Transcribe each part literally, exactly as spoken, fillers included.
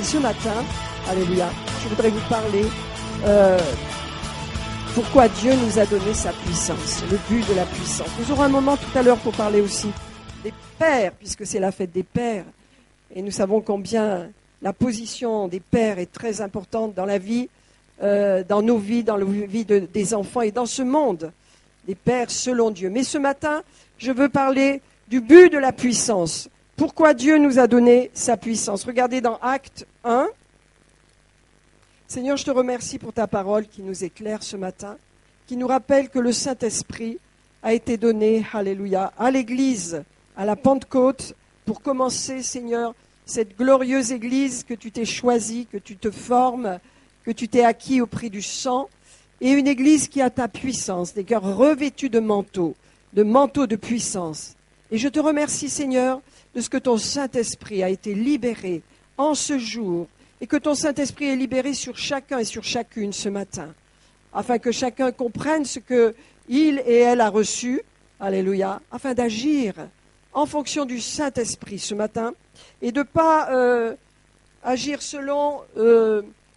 Et ce matin, alléluia, je voudrais vous parler euh, pourquoi Dieu nous a donné sa puissance, le but de la puissance. Nous aurons un moment tout à l'heure pour parler aussi des pères, puisque c'est la fête des pères. Et nous savons combien la position des pères est très importante dans la vie, euh, dans nos vies, dans la vie de, des enfants et dans ce monde, des pères selon Dieu. Mais ce matin, je veux parler du but de la puissance. Pourquoi Dieu nous a donné sa puissance? Regardez dans Actes un. Seigneur, je te remercie pour ta parole qui nous éclaire ce matin, qui nous rappelle que le Saint-Esprit a été donné, alléluia, à l'Église, à la Pentecôte, pour commencer, Seigneur, cette glorieuse Église que tu t'es choisie, que tu te formes, que tu t'es acquis au prix du sang, et une Église qui a ta puissance, des cœurs revêtus de manteaux, de manteaux de puissance. Et je te remercie, Seigneur, de ce que ton Saint-Esprit a été libéré en ce jour, et que ton Saint-Esprit est libéré sur chacun et sur chacune ce matin, afin que chacun comprenne ce qu'il et elle a reçu, alléluia, afin d'agir en fonction du Saint-Esprit ce matin, et de ne pas euh, agir selon, euh,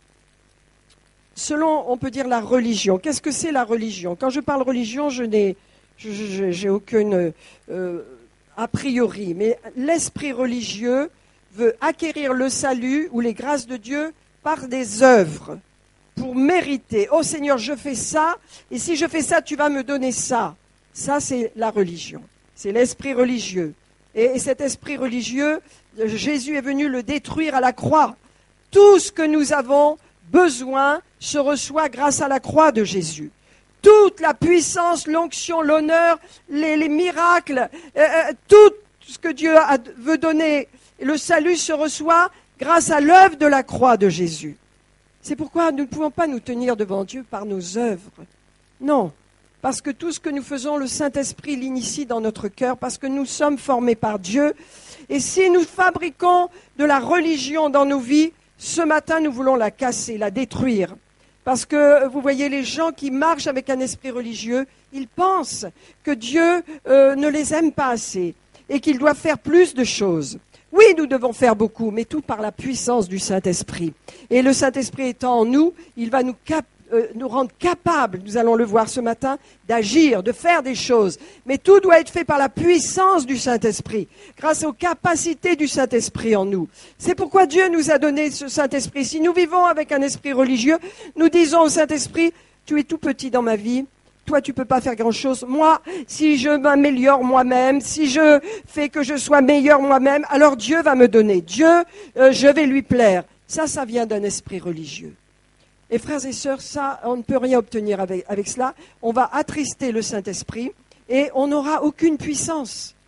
selon, on peut dire, la religion. Qu'est-ce que c'est la religion? Quand je parle religion, je n'ai je, je, j'ai aucune euh, a priori, mais l'esprit religieux veut acquérir le salut ou les grâces de Dieu par des œuvres, pour mériter. Oh Seigneur, je fais ça, et si je fais ça, tu vas me donner ça. Ça, c'est la religion. C'est l'esprit religieux. Et, et cet esprit religieux, Jésus est venu le détruire à la croix. Tout ce que nous avons besoin se reçoit grâce à la croix de Jésus. Toute la puissance, l'onction, l'honneur, les, les miracles, euh, tout ce que Dieu a, veut donner, le salut se reçoit grâce à l'œuvre de la croix de Jésus. C'est pourquoi nous ne pouvons pas nous tenir devant Dieu par nos œuvres. Non, parce que tout ce que nous faisons, le Saint-Esprit l'initie dans notre cœur, parce que nous sommes formés par Dieu. Et si nous fabriquons de la religion dans nos vies, ce matin nous voulons la casser, la détruire. Parce que, vous voyez, les gens qui marchent avec un esprit religieux, ils pensent que Dieu euh, ne les aime pas assez et qu'ils doivent faire plus de choses. Oui, nous devons faire beaucoup, mais tout par la puissance du Saint-Esprit. Et le Saint-Esprit étant en nous, il va nous, cap- euh, nous rendre capables, nous allons le voir ce matin, d'agir, de faire des choses. Mais tout doit être fait par la puissance du Saint-Esprit, grâce aux capacités du Saint-Esprit en nous. C'est pourquoi Dieu nous a donné ce Saint-Esprit. Si nous vivons avec un esprit religieux, nous disons au Saint-Esprit, tu es tout petit dans ma vie. Toi, tu ne peux pas faire grand-chose. Moi, si je m'améliore moi-même, si je fais que je sois meilleur moi-même, alors Dieu va me donner. Dieu, euh, je vais lui plaire. Ça, ça vient d'un esprit religieux. Et frères et sœurs, ça, on ne peut rien obtenir avec, avec cela. On va attrister le Saint-Esprit et on n'aura aucune puissance.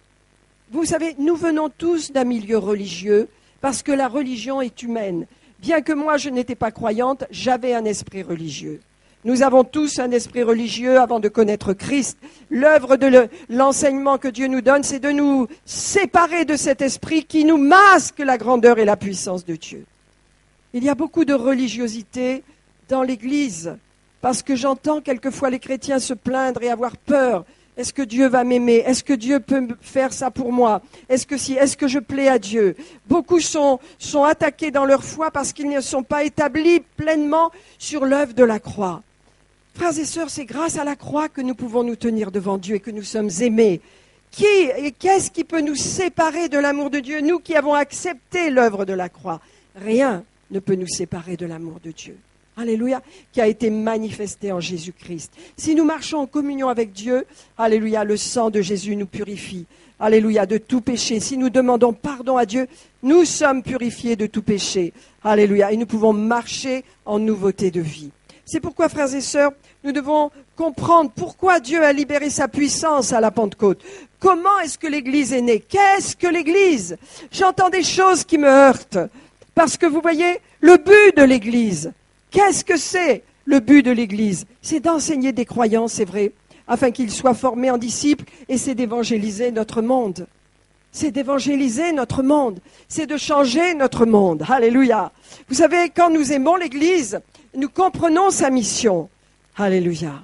Vous savez, nous venons tous d'un milieu religieux parce que la religion est humaine. Bien que moi, je n'étais pas croyante, j'avais un esprit religieux. Nous avons tous un esprit religieux avant de connaître Christ. L'œuvre de le, l'enseignement que Dieu nous donne, c'est de nous séparer de cet esprit qui nous masque la grandeur et la puissance de Dieu. Il y a beaucoup de religiosité dans l'Église, parce que j'entends quelquefois les chrétiens se plaindre et avoir peur. Est-ce que Dieu va m'aimer? Est-ce que Dieu peut faire ça pour moi? Est-ce que si, est-ce que je plais à Dieu? Beaucoup sont, sont attaqués dans leur foi parce qu'ils ne sont pas établis pleinement sur l'œuvre de la croix. Frères et sœurs, c'est grâce à la croix que nous pouvons nous tenir devant Dieu et que nous sommes aimés. Qui et qu'est-ce qui peut nous séparer de l'amour de Dieu, nous qui avons accepté l'œuvre de la croix? Rien ne peut nous séparer de l'amour de Dieu. Alléluia, qui a été manifesté en Jésus-Christ. Si nous marchons en communion avec Dieu, alléluia, le sang de Jésus nous purifie. Alléluia, de tout péché. Si nous demandons pardon à Dieu, nous sommes purifiés de tout péché. Alléluia, et nous pouvons marcher en nouveauté de vie. C'est pourquoi, frères et sœurs, nous devons comprendre pourquoi Dieu a libéré sa puissance à la Pentecôte. Comment est-ce que l'Église est née? Qu'est-ce que l'Église? J'entends des choses qui me heurtent. Parce que vous voyez, le but de l'Église, qu'est-ce que c'est le but de l'Église? C'est d'enseigner des croyants, c'est vrai, afin qu'ils soient formés en disciples, et c'est d'évangéliser notre monde. C'est d'évangéliser notre monde. C'est de changer notre monde. Alléluia. Vous savez, quand nous aimons l'Église, nous comprenons sa mission. Alléluia.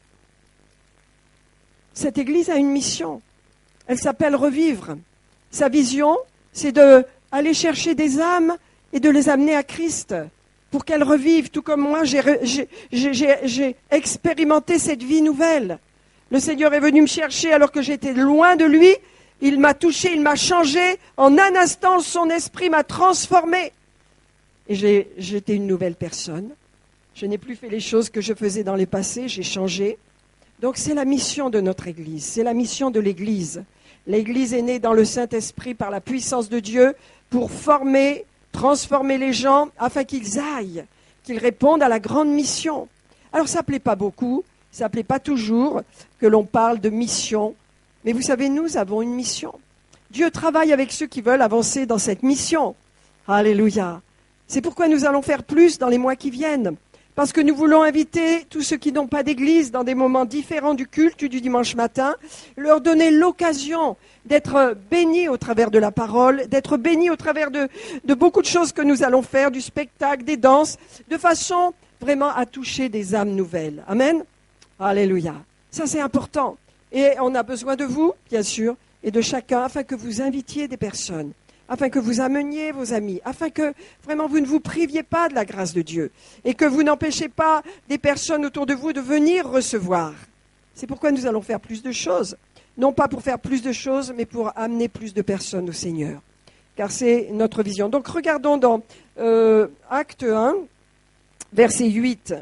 Cette Église a une mission. Elle s'appelle revivre. Sa vision, c'est d'aller chercher des âmes et de les amener à Christ pour qu'elles revivent, tout comme moi, j'ai, j'ai, j'ai, j'ai expérimenté cette vie nouvelle. Le Seigneur est venu me chercher alors que j'étais loin de lui. Il m'a touché, il m'a changé. En un instant, son esprit m'a transformé. Et j'ai, j'étais une nouvelle personne. Je n'ai plus fait les choses que je faisais dans les passés, j'ai changé. Donc c'est la mission de notre Église, c'est la mission de l'Église. L'Église est née dans le Saint-Esprit par la puissance de Dieu pour former, transformer les gens afin qu'ils aillent, qu'ils répondent à la grande mission. Alors ça ne plaît pas beaucoup, ça ne plaît pas toujours que l'on parle de mission, mais vous savez, nous avons une mission. Dieu travaille avec ceux qui veulent avancer dans cette mission. Alléluia. C'est pourquoi nous allons faire plus dans les mois qui viennent. Parce que nous voulons inviter tous ceux qui n'ont pas d'église dans des moments différents du culte du dimanche matin, leur donner l'occasion d'être bénis au travers de la parole, d'être bénis au travers de, de beaucoup de choses que nous allons faire, du spectacle, des danses, de façon vraiment à toucher des âmes nouvelles. Amen. Alléluia. Ça, c'est important. Et on a besoin de vous, bien sûr, et de chacun, afin que vous invitiez des personnes, afin que vous ameniez vos amis, afin que vraiment vous ne vous priviez pas de la grâce de Dieu et que vous n'empêchez pas des personnes autour de vous de venir recevoir. C'est pourquoi nous allons faire plus de choses. Non pas pour faire plus de choses, mais pour amener plus de personnes au Seigneur. Car c'est notre vision. Donc regardons dans euh, Acte un, verset huit.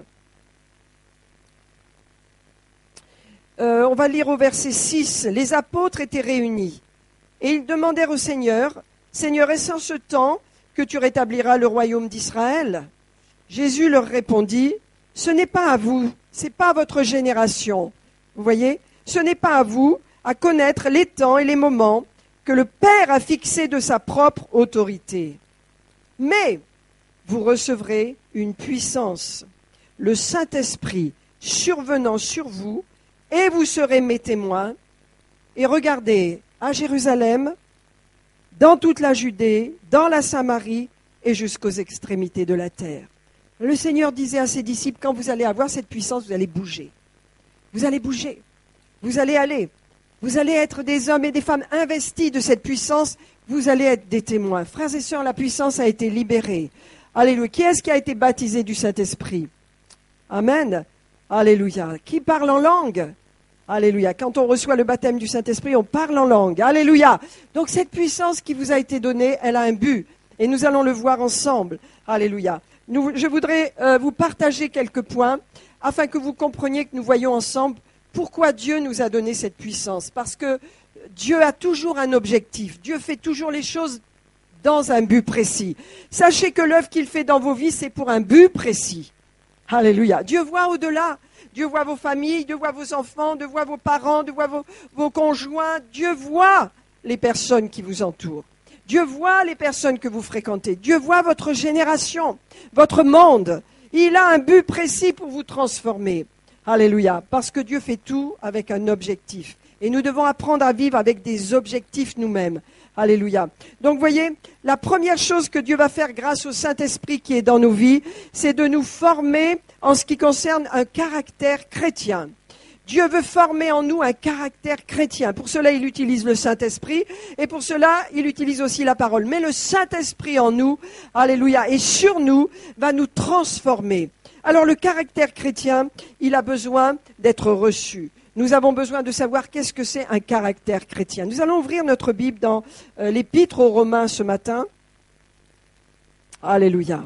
Euh, on va lire au verset six. Les apôtres étaient réunis et ils demandèrent au Seigneur, « Seigneur, est-ce en ce temps que tu rétabliras le royaume d'Israël ?» Jésus leur répondit, « Ce n'est pas à vous, ce n'est pas à votre génération. » Vous voyez, ce n'est pas à vous à connaître les temps et les moments que le Père a fixés de sa propre autorité. Mais vous recevrez une puissance, le Saint-Esprit survenant sur vous, et vous serez mes témoins. Et regardez, à Jérusalem, dans toute la Judée, dans la Samarie et jusqu'aux extrémités de la terre. Le Seigneur disait à ses disciples, quand vous allez avoir cette puissance, vous allez bouger. Vous allez bouger. Vous allez aller. Vous allez être des hommes et des femmes investis de cette puissance. Vous allez être des témoins. Frères et sœurs, la puissance a été libérée. Alléluia. Qui est-ce qui a été baptisé du Saint-Esprit? Amen. Alléluia. Qui parle en langue? Alléluia. Quand on reçoit le baptême du Saint-Esprit, on parle en langue. Alléluia. Donc cette puissance qui vous a été donnée, elle a un but. Et nous allons le voir ensemble. Alléluia. Nous, je voudrais euh, vous partager quelques points afin que vous compreniez que nous voyons ensemble pourquoi Dieu nous a donné cette puissance. Parce que Dieu a toujours un objectif. Dieu fait toujours les choses dans un but précis. Sachez que l'œuvre qu'il fait dans vos vies, c'est pour un but précis. Alléluia. Dieu voit au-delà. Dieu voit vos familles, Dieu voit vos enfants, Dieu voit vos parents, Dieu voit vos, vos conjoints. Dieu voit les personnes qui vous entourent. Dieu voit les personnes que vous fréquentez. Dieu voit votre génération, votre monde. Il a un but précis pour vous transformer. Alléluia. Parce que Dieu fait tout avec un objectif. Et nous devons apprendre à vivre avec des objectifs nous-mêmes. Alléluia. Donc, voyez, la première chose que Dieu va faire grâce au Saint-Esprit qui est dans nos vies, c'est de nous former en ce qui concerne un caractère chrétien. Dieu veut former en nous un caractère chrétien. Pour cela, il utilise le Saint-Esprit et pour cela, il utilise aussi la parole. Mais le Saint-Esprit en nous, alléluia, et sur nous, va nous transformer. Alors, le caractère chrétien, il a besoin d'être reçu. Nous avons besoin de savoir qu'est-ce que c'est un caractère chrétien. Nous allons ouvrir notre Bible dans euh, l'Épître aux Romains ce matin. Alléluia.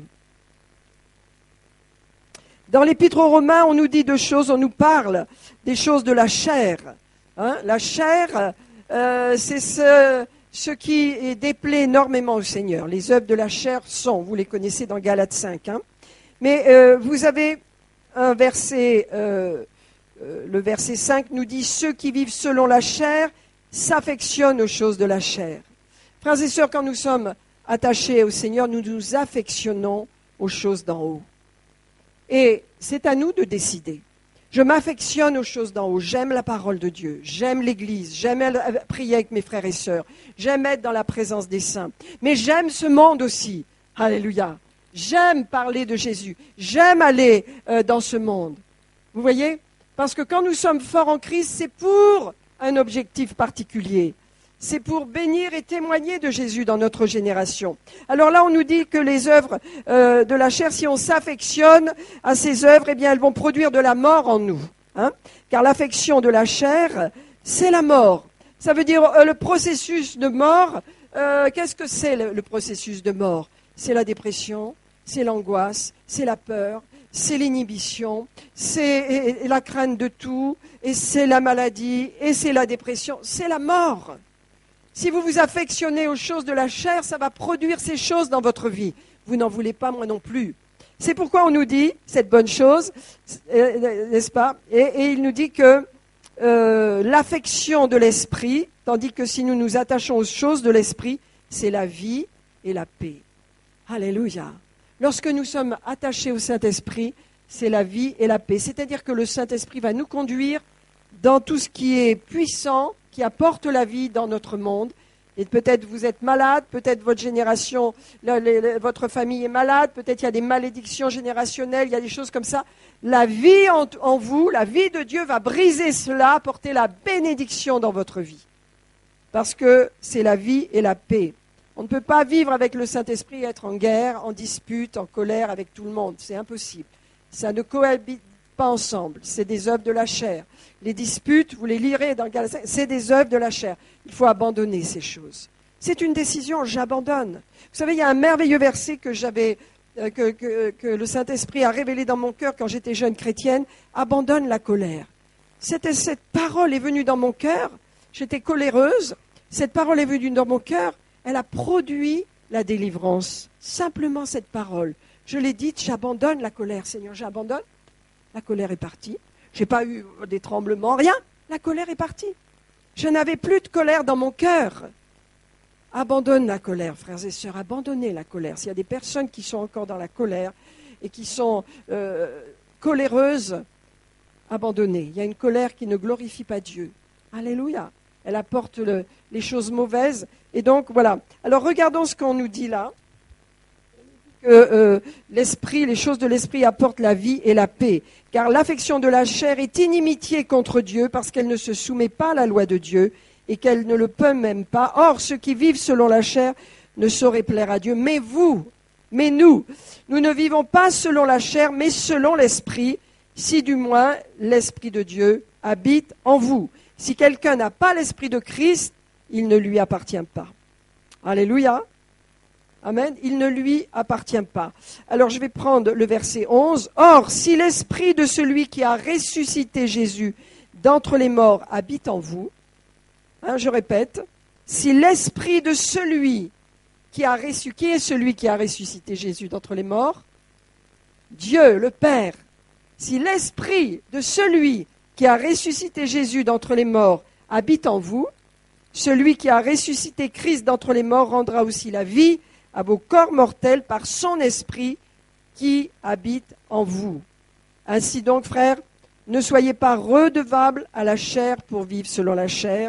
Dans l'Épître aux Romains, on nous dit deux choses, on nous parle des choses de la chair. Hein? La chair, euh, c'est ce, ce qui déplaît énormément au Seigneur. Les œuvres de la chair sont, vous les connaissez dans Galates cinq. Hein? Mais euh, vous avez un verset... Euh, Euh, le verset cinq nous dit « Ceux qui vivent selon la chair s'affectionnent aux choses de la chair ». Frères et sœurs, quand nous sommes attachés au Seigneur, nous nous affectionnons aux choses d'en haut. Et c'est à nous de décider. Je m'affectionne aux choses d'en haut. J'aime la parole de Dieu. J'aime l'Église. J'aime prier avec mes frères et sœurs. J'aime être dans la présence des saints. Mais j'aime ce monde aussi. Alléluia. J'aime parler de Jésus. J'aime aller euh, dans ce monde. Vous voyez ? Parce que quand nous sommes forts en Christ, c'est pour un objectif particulier. c'est pour bénir et témoigner de Jésus dans notre génération. Alors là, on nous dit que les œuvres euh, de la chair, si on s'affectionne à ces œuvres, eh bien, elles vont produire de la mort en nous. Hein, car l'affection de la chair, c'est la mort. Ça veut dire euh, le processus de mort. Euh, qu'est-ce que c'est le, le processus de mort? C'est la dépression, c'est l'angoisse, c'est la peur, c'est l'inhibition, c'est la crainte de tout, et c'est la maladie, et c'est la dépression, c'est la mort. Si vous vous affectionnez aux choses de la chair, ça va produire ces choses dans votre vie. Vous n'en voulez pas, moi non plus. C'est pourquoi on nous dit cette bonne chose, n'est-ce pas? et, et il nous dit que euh, l'affection de l'esprit, tandis que si nous nous attachons aux choses de l'esprit, c'est la vie et la paix. Alléluia. Lorsque nous sommes attachés au Saint-Esprit, c'est la vie et la paix. C'est-à-dire que le Saint-Esprit va nous conduire dans tout ce qui est puissant, qui apporte la vie dans notre monde. Et peut-être vous êtes malade, peut-être votre génération, le, le, le, votre famille est malade, peut-être il y a des malédictions générationnelles, il y a des choses comme ça. La vie en, en vous, la vie de Dieu va briser cela, apporter la bénédiction dans votre vie. Parce que c'est la vie et la paix. On ne peut pas vivre avec le Saint-Esprit et être en guerre, en dispute, en colère avec tout le monde. C'est impossible. Ça ne cohabite pas ensemble. C'est des œuvres de la chair. Les disputes, vous les lirez dans Galates, c'est des œuvres de la chair. Il faut abandonner ces choses. C'est une décision, j'abandonne. Vous savez, il y a un merveilleux verset que j'avais, euh, que, que, que le Saint-Esprit a révélé dans mon cœur quand j'étais jeune chrétienne. Abandonne la colère. C'était, cette parole est venue dans mon cœur. J'étais coléreuse. Cette parole est venue dans mon cœur. Elle a produit la délivrance. Simplement cette parole. Je l'ai dite, j'abandonne la colère. Seigneur, j'abandonne. La colère est partie. Je n'ai pas eu des tremblements, rien. La colère est partie. Je n'avais plus de colère dans mon cœur. Abandonne la colère, frères et sœurs. Abandonnez la colère. S'il y a des personnes qui sont encore dans la colère et qui sont euh, coléreuses, abandonnez. Il y a une colère qui ne glorifie pas Dieu. Alléluia. Elle apporte le, les choses mauvaises. Et donc, voilà. Alors, regardons ce qu'on nous dit là. Que euh, l'esprit, les choses de l'esprit apportent la vie et la paix. Car l'affection de la chair est inimitié contre Dieu parce qu'elle ne se soumet pas à la loi de Dieu et qu'elle ne le peut même pas. Or, ceux qui vivent selon la chair ne sauraient plaire à Dieu. Mais vous, mais nous, nous ne vivons pas selon la chair, mais selon l'esprit, si du moins l'esprit de Dieu habite en vous. Si quelqu'un n'a pas l'esprit de Christ, il ne lui appartient pas. Alléluia. Amen. Il ne lui appartient pas. Alors je vais prendre le verset onze. Or, si l'esprit de celui qui a ressuscité Jésus d'entre les morts habite en vous, hein, je répète, si l'esprit de celui qui a ressuscité, qui est celui qui a ressuscité Jésus d'entre les morts? Dieu, le Père. Si l'esprit de celui qui a ressuscité Jésus d'entre les morts habite en vous, celui qui a ressuscité Christ d'entre les morts rendra aussi la vie à vos corps mortels par son esprit qui habite en vous. Ainsi donc, frères, ne soyez pas redevables à la chair pour vivre selon la chair.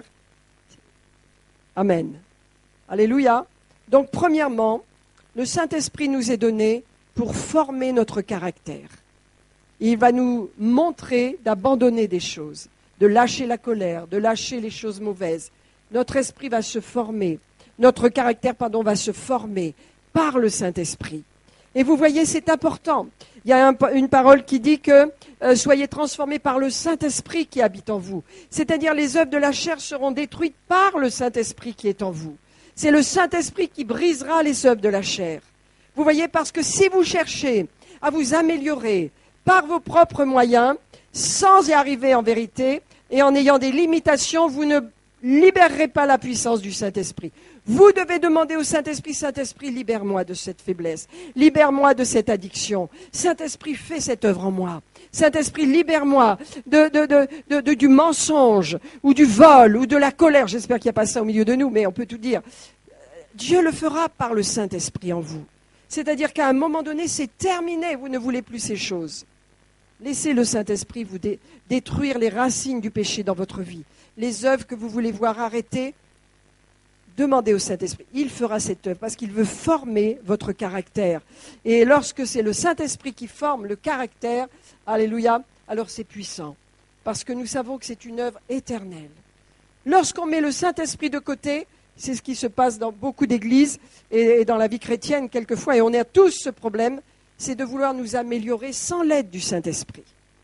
Amen. Alléluia. Donc, premièrement, le Saint-Esprit nous est donné pour former notre caractère. Il va nous montrer d'abandonner des choses, de lâcher la colère, de lâcher les choses mauvaises. Notre esprit va se former. Notre caractère, pardon, va se former par le Saint-Esprit. Et vous voyez, c'est important. Il y a un, une parole qui dit que euh, soyez transformés par le Saint-Esprit qui habite en vous. C'est-à-dire les œuvres de la chair seront détruites par le Saint-Esprit qui est en vous. C'est le Saint-Esprit qui brisera les œuvres de la chair. Vous voyez, parce que si vous cherchez à vous améliorer par vos propres moyens, sans y arriver en vérité, et en ayant des limitations, vous ne libérerez pas la puissance du Saint-Esprit. Vous devez demander au Saint-Esprit, Saint-Esprit, libère-moi de cette faiblesse, libère-moi de cette addiction. Saint-Esprit, fais cette œuvre en moi. Saint-Esprit, libère-moi de, de, de, de, de, du mensonge, ou du vol, ou de la colère. J'espère qu'il n'y a pas ça au milieu de nous, mais on peut tout dire. Dieu le fera par le Saint-Esprit en vous. C'est-à-dire qu'à un moment donné, c'est terminé, vous ne voulez plus ces choses. Laissez le Saint-Esprit vous dé- détruire les racines du péché dans votre vie. Les œuvres que vous voulez voir arrêtées, demandez au Saint-Esprit. Il fera cette œuvre parce qu'il veut former votre caractère. Et lorsque c'est le Saint-Esprit qui forme le caractère, alléluia, alors c'est puissant. Parce que nous savons que c'est une œuvre éternelle. Lorsqu'on met le Saint-Esprit de côté, c'est ce qui se passe dans beaucoup d'églises et dans la vie chrétienne quelquefois, et on a tous ce problème, c'est de vouloir nous améliorer sans l'aide du Saint-Esprit.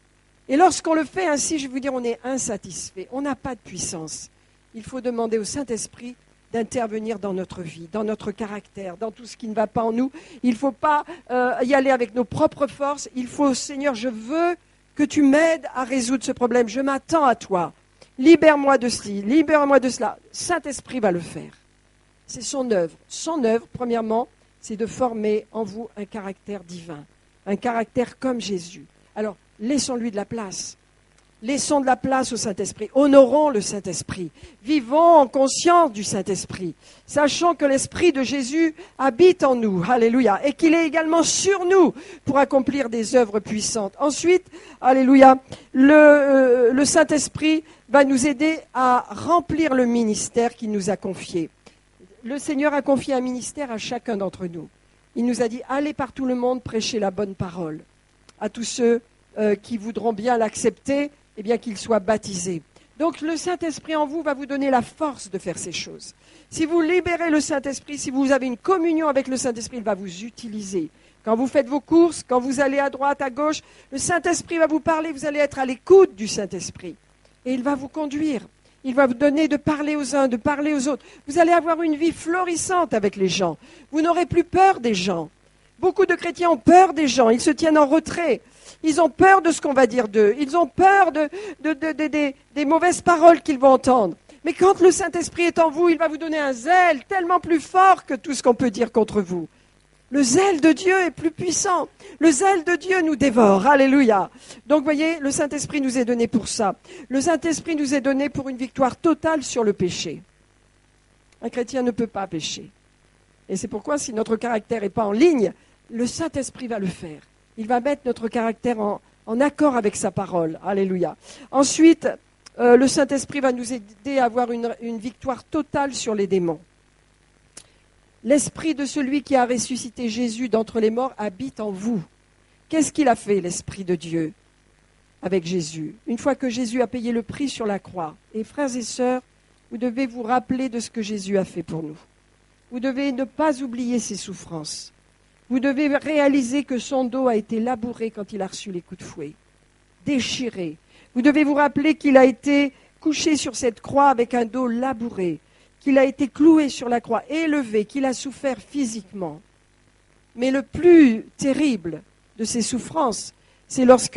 Et lorsqu'on le fait ainsi, je vais vous dire, on est insatisfait, on n'a pas de puissance. Il faut demander au Saint-Esprit d'intervenir dans notre vie, dans notre caractère, dans tout ce qui ne va pas en nous. Il ne faut pas euh, y aller avec nos propres forces. Il faut, Seigneur, je veux que tu m'aides à résoudre ce problème. Je m'attends à toi. Libère-moi de ceci, libère-moi de cela. Saint-Esprit va le faire. C'est son œuvre. Son œuvre, premièrement, c'est de former en vous un caractère divin, un caractère comme Jésus. Alors, laissons-lui de la place. Laissons de la place au Saint-Esprit. Honorons le Saint-Esprit. Vivons en conscience du Saint-Esprit. Sachons que l'Esprit de Jésus habite en nous. Alléluia. Et qu'il est également sur nous pour accomplir des œuvres puissantes. Ensuite, alléluia, le, euh, le Saint-Esprit va nous aider à remplir le ministère qu'il nous a confié. Le Seigneur a confié un ministère à chacun d'entre nous. Il nous a dit, allez par tout le monde prêcher la bonne parole. À tous ceux euh, qui voudront bien l'accepter, eh bien qu'ils soient baptisés. Donc le Saint-Esprit en vous va vous donner la force de faire ces choses. Si vous libérez le Saint-Esprit, si vous avez une communion avec le Saint-Esprit, il va vous utiliser. Quand vous faites vos courses, quand vous allez à droite, à gauche, le Saint-Esprit va vous parler, vous allez être à l'écoute du Saint-Esprit. Et il va vous conduire. Il va vous donner de parler aux uns, de parler aux autres. Vous allez avoir une vie florissante avec les gens. Vous n'aurez plus peur des gens. Beaucoup de chrétiens ont peur des gens, ils se tiennent en retrait. Ils ont peur de ce qu'on va dire d'eux. Ils ont peur de, de, de, de, de, des mauvaises paroles qu'ils vont entendre. Mais quand le Saint-Esprit est en vous, il va vous donner un zèle tellement plus fort que tout ce qu'on peut dire contre vous. Le zèle de Dieu est plus puissant. Le zèle de Dieu nous dévore. Alléluia. Donc, vous voyez, le Saint-Esprit nous est donné pour ça. Le Saint-Esprit nous est donné pour une victoire totale sur le péché. Un chrétien ne peut pas pécher. Et c'est pourquoi, si notre caractère n'est pas en ligne, le Saint-Esprit va le faire. Il va mettre notre caractère en, en accord avec sa parole. Alléluia. Ensuite, euh, le Saint-Esprit va nous aider à avoir une, une victoire totale sur les démons. L'Esprit de celui qui a ressuscité Jésus d'entre les morts habite en vous. Qu'est-ce qu'il a fait, l'Esprit de Dieu, avec Jésus? Une fois que Jésus a payé le prix sur la croix. Et frères et sœurs, vous devez vous rappeler de ce que Jésus a fait pour nous. Vous devez ne pas oublier ses souffrances. Vous devez réaliser que son dos a été labouré quand il a reçu les coups de fouet, déchiré. Vous devez vous rappeler qu'il a été couché sur cette croix avec un dos labouré, qu'il a été cloué sur la croix, élevé, qu'il a souffert physiquement. Mais le plus terrible de ses souffrances, c'est lorsque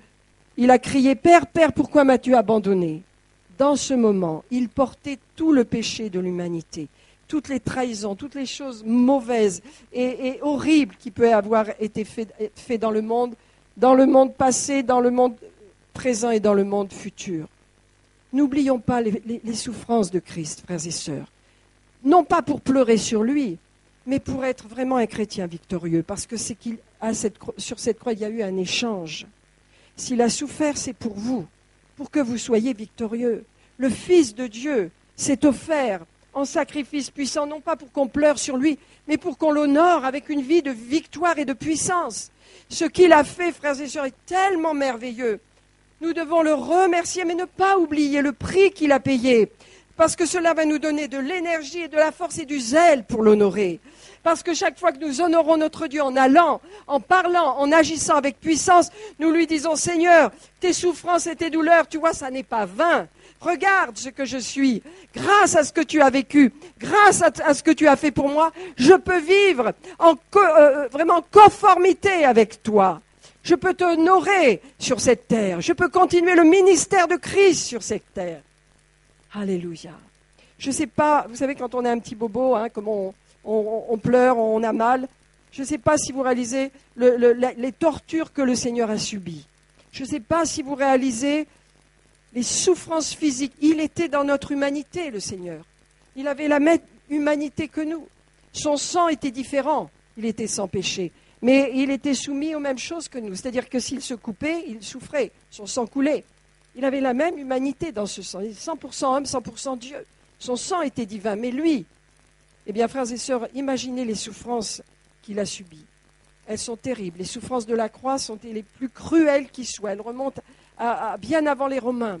il a crié « Père, Père, pourquoi m'as-tu abandonné ?» Dans ce moment, il portait tout le péché de l'humanité. Toutes les trahisons, toutes les choses mauvaises et, et horribles qui peuvent avoir été faites fait dans le monde, dans le monde passé, dans le monde présent et dans le monde futur. N'oublions pas les, les, les souffrances de Christ, frères et sœurs. Non pas pour pleurer sur lui, mais pour être vraiment un chrétien victorieux, parce que c'est qu'il a cette, sur cette croix, il y a eu un échange. S'il a souffert, c'est pour vous, pour que vous soyez victorieux. Le Fils de Dieu s'est offert en sacrifice puissant, non pas pour qu'on pleure sur lui, mais pour qu'on l'honore avec une vie de victoire et de puissance. Ce qu'il a fait, frères et sœurs, est tellement merveilleux. Nous devons le remercier, mais ne pas oublier le prix qu'il a payé, parce que cela va nous donner de l'énergie et de la force et du zèle pour l'honorer. Parce que chaque fois que nous honorons notre Dieu en allant, en parlant, en agissant avec puissance, nous lui disons « Seigneur, tes souffrances et tes douleurs, tu vois, ça n'est pas vain. Regarde ce que je suis. Grâce à ce que tu as vécu, grâce à, à ce que tu as fait pour moi, je peux vivre en co- euh, vraiment conformité avec toi. Je peux t'honorer sur cette terre. Je peux continuer le ministère de Christ sur cette terre. » Alléluia. Je ne sais pas, vous savez, quand on est un petit bobo, hein, comme on, on, on pleure, on a mal, je ne sais pas si vous réalisez le, le, les tortures que le Seigneur a subies. Je ne sais pas si vous réalisez les souffrances physiques. Il était dans notre humanité, le Seigneur. Il avait la même humanité que nous. Son sang était différent. Il était sans péché. Mais il était soumis aux mêmes choses que nous. C'est-à-dire que s'il se coupait, il souffrait. Son sang coulait. Il avait la même humanité dans ce sang. Il était cent pour cent homme, cent pour cent Dieu. Son sang était divin. Mais lui, eh bien, frères et sœurs, imaginez les souffrances qu'il a subies. Elles sont terribles. Les souffrances de la croix sont les plus cruelles qui soient. Elles remontent à, à bien avant les Romains.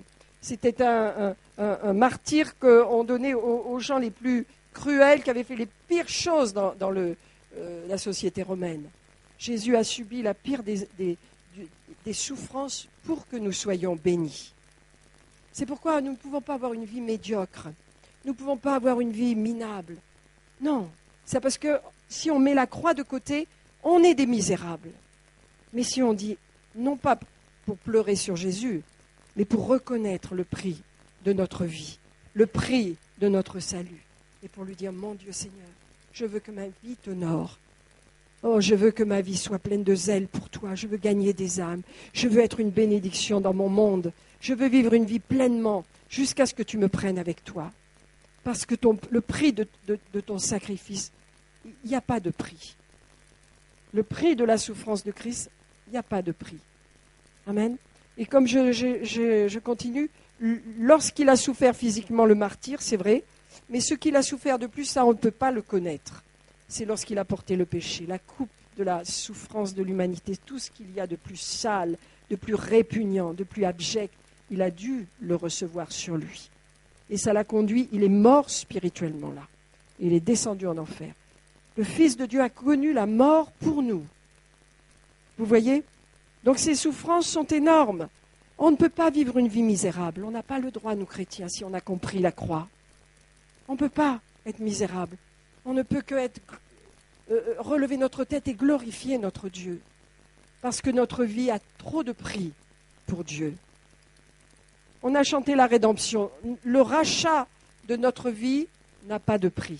C'était un, un, un, un martyr qu'on donnait aux, aux gens les plus cruels, qui avaient fait les pires choses dans, dans le, euh, la société romaine. Jésus a subi la pire des, des, des souffrances pour que nous soyons bénis. C'est pourquoi nous ne pouvons pas avoir une vie médiocre. Nous ne pouvons pas avoir une vie minable. Non, c'est parce que si on met la croix de côté, on est des misérables. Mais si on dit, non pas pour pleurer sur Jésus, mais pour reconnaître le prix de notre vie, le prix de notre salut, et pour lui dire, mon Dieu Seigneur, je veux que ma vie t'honore. Oh, je veux que ma vie soit pleine de zèle pour toi. Je veux gagner des âmes. Je veux être une bénédiction dans mon monde. Je veux vivre une vie pleinement jusqu'à ce que tu me prennes avec toi. Parce que ton, le prix de, de, de ton sacrifice, il n'y a pas de prix. Le prix de la souffrance de Christ, il n'y a pas de prix. Amen. Et comme je, je, je, je continue, lorsqu'il a souffert physiquement le martyr, c'est vrai, mais ce qu'il a souffert de plus, ça on ne peut pas le connaître. C'est lorsqu'il a porté le péché, la coupe de la souffrance de l'humanité, tout ce qu'il y a de plus sale, de plus répugnant, de plus abject, il a dû le recevoir sur lui. Et ça l'a conduit, il est mort spirituellement là. Il est descendu en enfer. Le Fils de Dieu a connu la mort pour nous. Vous voyez ? Donc ces souffrances sont énormes. On ne peut pas vivre une vie misérable. On n'a pas le droit, nous chrétiens, si on a compris la croix. On ne peut pas être misérable. On ne peut que être, euh, relever notre tête et glorifier notre Dieu. Parce que notre vie a trop de prix pour Dieu. On a chanté la rédemption. Le rachat de notre vie n'a pas de prix.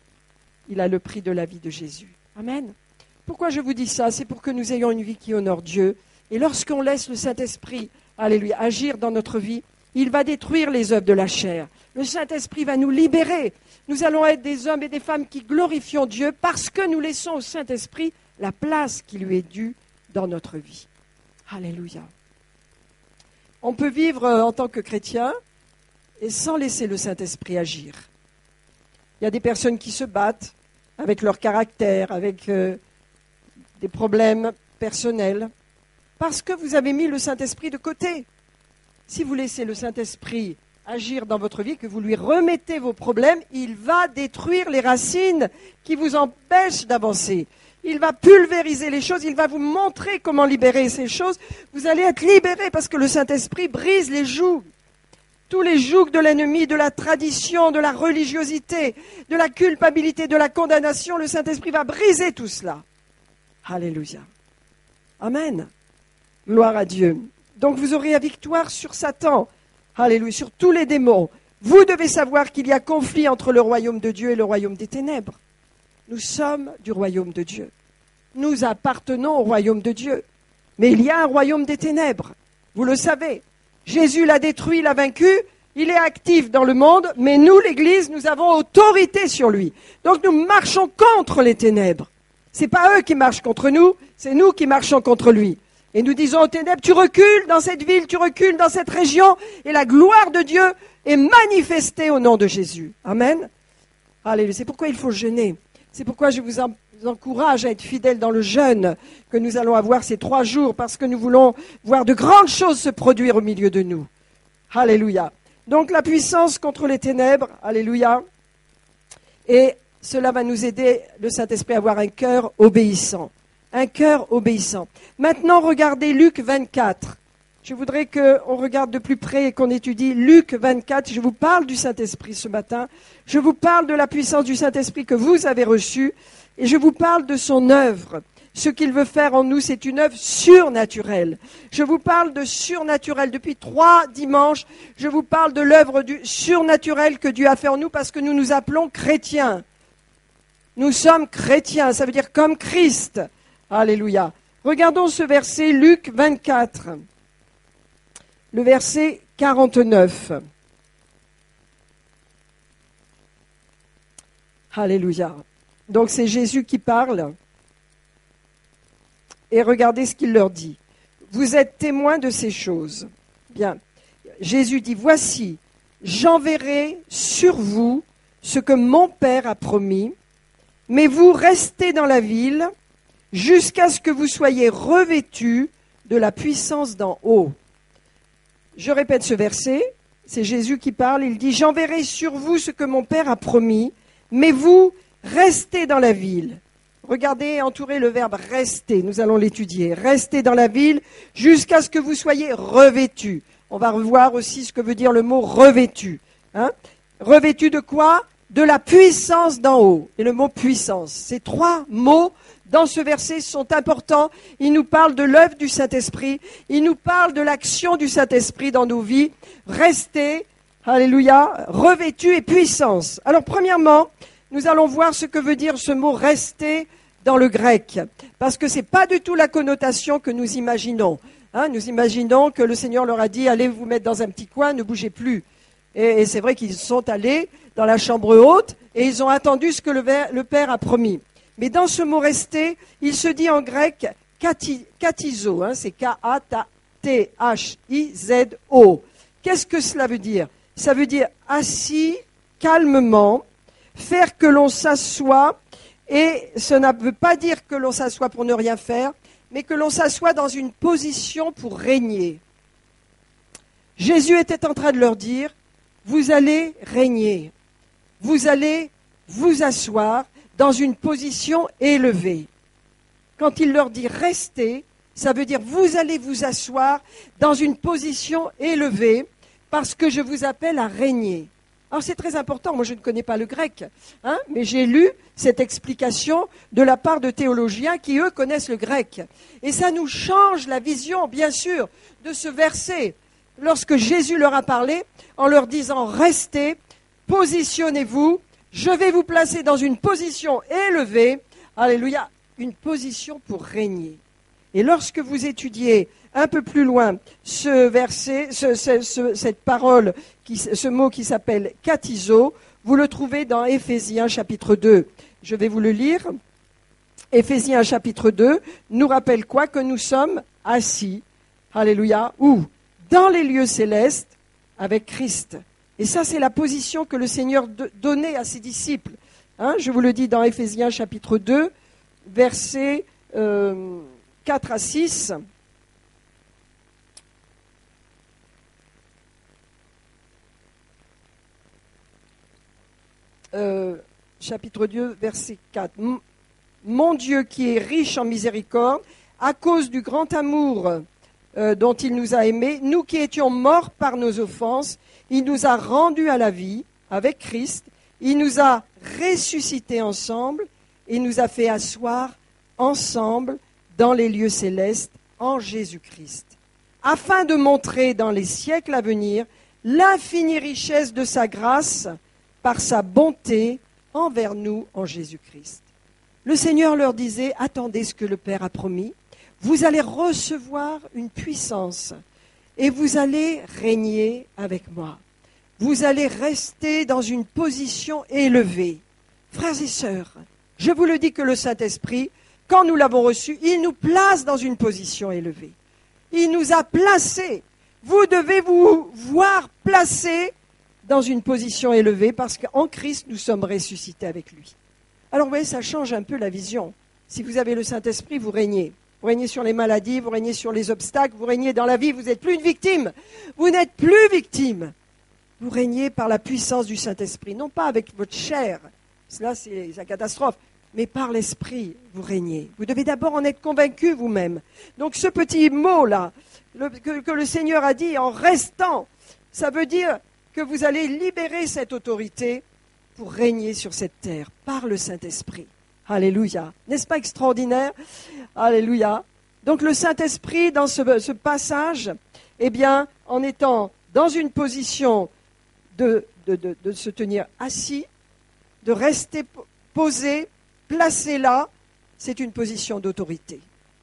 Il a le prix de la vie de Jésus. Amen. Pourquoi je vous dis ça? C'est pour que nous ayons une vie qui honore Dieu. Et lorsqu'on laisse le Saint-Esprit, alléluia, agir dans notre vie, il va détruire les œuvres de la chair. Le Saint-Esprit va nous libérer. Nous allons être des hommes et des femmes qui glorifions Dieu parce que nous laissons au Saint-Esprit la place qui lui est due dans notre vie. Alléluia. On peut vivre en tant que chrétien et sans laisser le Saint-Esprit agir. Il y a des personnes qui se battent avec leur caractère, avec euh, des problèmes personnels, parce que vous avez mis le Saint-Esprit de côté. Si vous laissez le Saint-Esprit agir dans votre vie, que vous lui remettez vos problèmes, il va détruire les racines qui vous empêchent d'avancer. Il va pulvériser les choses, il va vous montrer comment libérer ces choses. Vous allez être libérés parce que le Saint-Esprit brise les jougs. Tous les jougs de l'ennemi, de la tradition, de la religiosité, de la culpabilité, de la condamnation, le Saint-Esprit va briser tout cela. Alléluia. Amen. Gloire à Dieu. Donc vous aurez la victoire sur Satan. Alléluia, sur tous les démons. Vous devez savoir qu'il y a conflit entre le royaume de Dieu et le royaume des ténèbres. Nous sommes du royaume de Dieu. Nous appartenons au royaume de Dieu. Mais il y a un royaume des ténèbres. Vous le savez. Jésus l'a détruit, l'a vaincu. Il est actif dans le monde. Mais nous, l'Église, nous avons autorité sur lui. Donc nous marchons contre les ténèbres. Ce n'est pas eux qui marchent contre nous. C'est nous qui marchons contre lui. Et nous disons aux ténèbres, tu recules dans cette ville, tu recules dans cette région. Et la gloire de Dieu est manifestée au nom de Jésus. Amen. Alléluia. C'est pourquoi il faut jeûner. C'est pourquoi je vous encourage à être fidèles dans le jeûne que nous allons avoir ces trois jours, parce que nous voulons voir de grandes choses se produire au milieu de nous. Alléluia. Donc la puissance contre les ténèbres, alléluia. Et cela va nous aider, le Saint-Esprit, à avoir un cœur obéissant. Un cœur obéissant. Maintenant, regardez Luc vingt-quatre. Je voudrais qu'on regarde de plus près et qu'on étudie Luc vingt-quatre. Je vous parle du Saint-Esprit ce matin. Je vous parle de la puissance du Saint-Esprit que vous avez reçue. Et je vous parle de son œuvre. Ce qu'il veut faire en nous, c'est une œuvre surnaturelle. Je vous parle de surnaturel. Depuis trois dimanches, je vous parle de l'œuvre du surnaturel que Dieu a fait en nous parce que nous nous appelons chrétiens. Nous sommes chrétiens, ça veut dire comme Christ. Alléluia. Regardons ce verset, Luc vingt-quatre. Le verset quarante-neuf. Alléluia. Donc c'est Jésus qui parle. Et regardez ce qu'il leur dit. Vous êtes témoins de ces choses. Bien. Jésus dit, voici, j'enverrai sur vous ce que mon Père a promis, mais vous restez dans la ville jusqu'à ce que vous soyez revêtus de la puissance d'en haut. Je répète ce verset. c'est Jésus qui parle, il dit « J'enverrai sur vous ce que mon Père a promis, mais vous, restez dans la ville. » Regardez, entourez le verbe « rester », nous allons l'étudier. « Restez dans la ville jusqu'à ce que vous soyez revêtus. » On va revoir aussi ce que veut dire le mot « revêtu ». Hein? Revêtu de quoi? De la puissance d'en haut. Et le mot « puissance », ces trois mots dans ce verset sont importants. Il nous parle de l'œuvre du Saint-Esprit. Il nous parle de l'action du Saint-Esprit dans nos vies. Restez, alléluia, revêtu et puissance. Alors premièrement, nous allons voir ce que veut dire ce mot « rester » dans le grec. Parce que ce n'est pas du tout la connotation que nous imaginons. Hein, nous imaginons que le Seigneur leur a dit « Allez vous mettre dans un petit coin, ne bougez plus ». Et, et c'est vrai qu'ils sont allés dans la chambre haute et ils ont attendu ce que le, le Père a promis. Mais dans ce mot « rester », il se dit en grec « katizo », hein, c'est K A T H I Z O. Qu'est-ce que cela veut dire? Ça veut dire assis calmement, faire que l'on s'assoie, et ça ne veut pas dire que l'on s'assoit pour ne rien faire, mais que l'on s'assoit dans une position pour régner. Jésus était en train de leur dire, vous allez régner, vous allez vous asseoir dans une position élevée. Quand il leur dit restez, ça veut dire vous allez vous asseoir dans une position élevée parce que je vous appelle à régner. Alors c'est très important, moi je ne connais pas le grec, hein, mais j'ai lu cette explication de la part de théologiens qui eux connaissent le grec. Et ça nous change la vision, bien sûr, de ce verset. Lorsque Jésus leur a parlé, en leur disant restez, positionnez-vous, je vais vous placer dans une position élevée, alléluia, une position pour régner. Et lorsque vous étudiez un peu plus loin ce verset, ce, ce, ce, cette parole, qui, ce mot qui s'appelle katizo, vous le trouvez dans Éphésiens chapitre deux. Je vais vous le lire. Éphésiens chapitre deux nous rappelle quoi? Que nous sommes assis, alléluia, où? Dans les lieux célestes avec Christ. Et ça, c'est la position que le Seigneur donnait à ses disciples. Hein, je vous le dis dans Éphésiens chapitre deux, versets euh, quatre à six. Euh, chapitre deux, verset quatre. Mon Dieu qui est riche en miséricorde, à cause du grand amour euh, dont il nous a aimés, nous qui étions morts par nos offenses, il nous a rendus à la vie avec Christ, il nous a ressuscités ensemble et nous a fait asseoir ensemble dans les lieux célestes en Jésus-Christ, afin de montrer dans les siècles à venir l'infinie richesse de sa grâce par sa bonté envers nous en Jésus-Christ. Le Seigneur leur disait, attendez ce que le Père a promis, vous allez recevoir une puissance et vous allez régner avec moi. Vous allez rester dans une position élevée. Frères et sœurs, je vous le dis que le Saint-Esprit, quand nous l'avons reçu, il nous place dans une position élevée. Il nous a placés. Vous devez vous voir placés dans une position élevée parce qu'en Christ, nous sommes ressuscités avec lui. Alors, vous voyez, ça change un peu la vision. Si vous avez le Saint-Esprit, vous régnez. Vous régnez sur les maladies, vous régnez sur les obstacles, vous régnez dans la vie, vous n'êtes plus une victime. Vous n'êtes plus victime. Vous régnez par la puissance du Saint-Esprit, non pas avec votre chair, cela c'est la catastrophe, mais par l'Esprit, vous régnez. Vous devez d'abord en être convaincu vous-même. Donc ce petit mot-là, le, que, que le Seigneur a dit en restant, ça veut dire que vous allez libérer cette autorité pour régner sur cette terre par le Saint-Esprit. Alléluia. N'est-ce pas extraordinaire? Alléluia. Donc le Saint-Esprit, dans ce, ce passage, eh bien, en étant dans une position de, de, de, de se tenir assis, de rester posé, placé là, c'est une position d'autorité.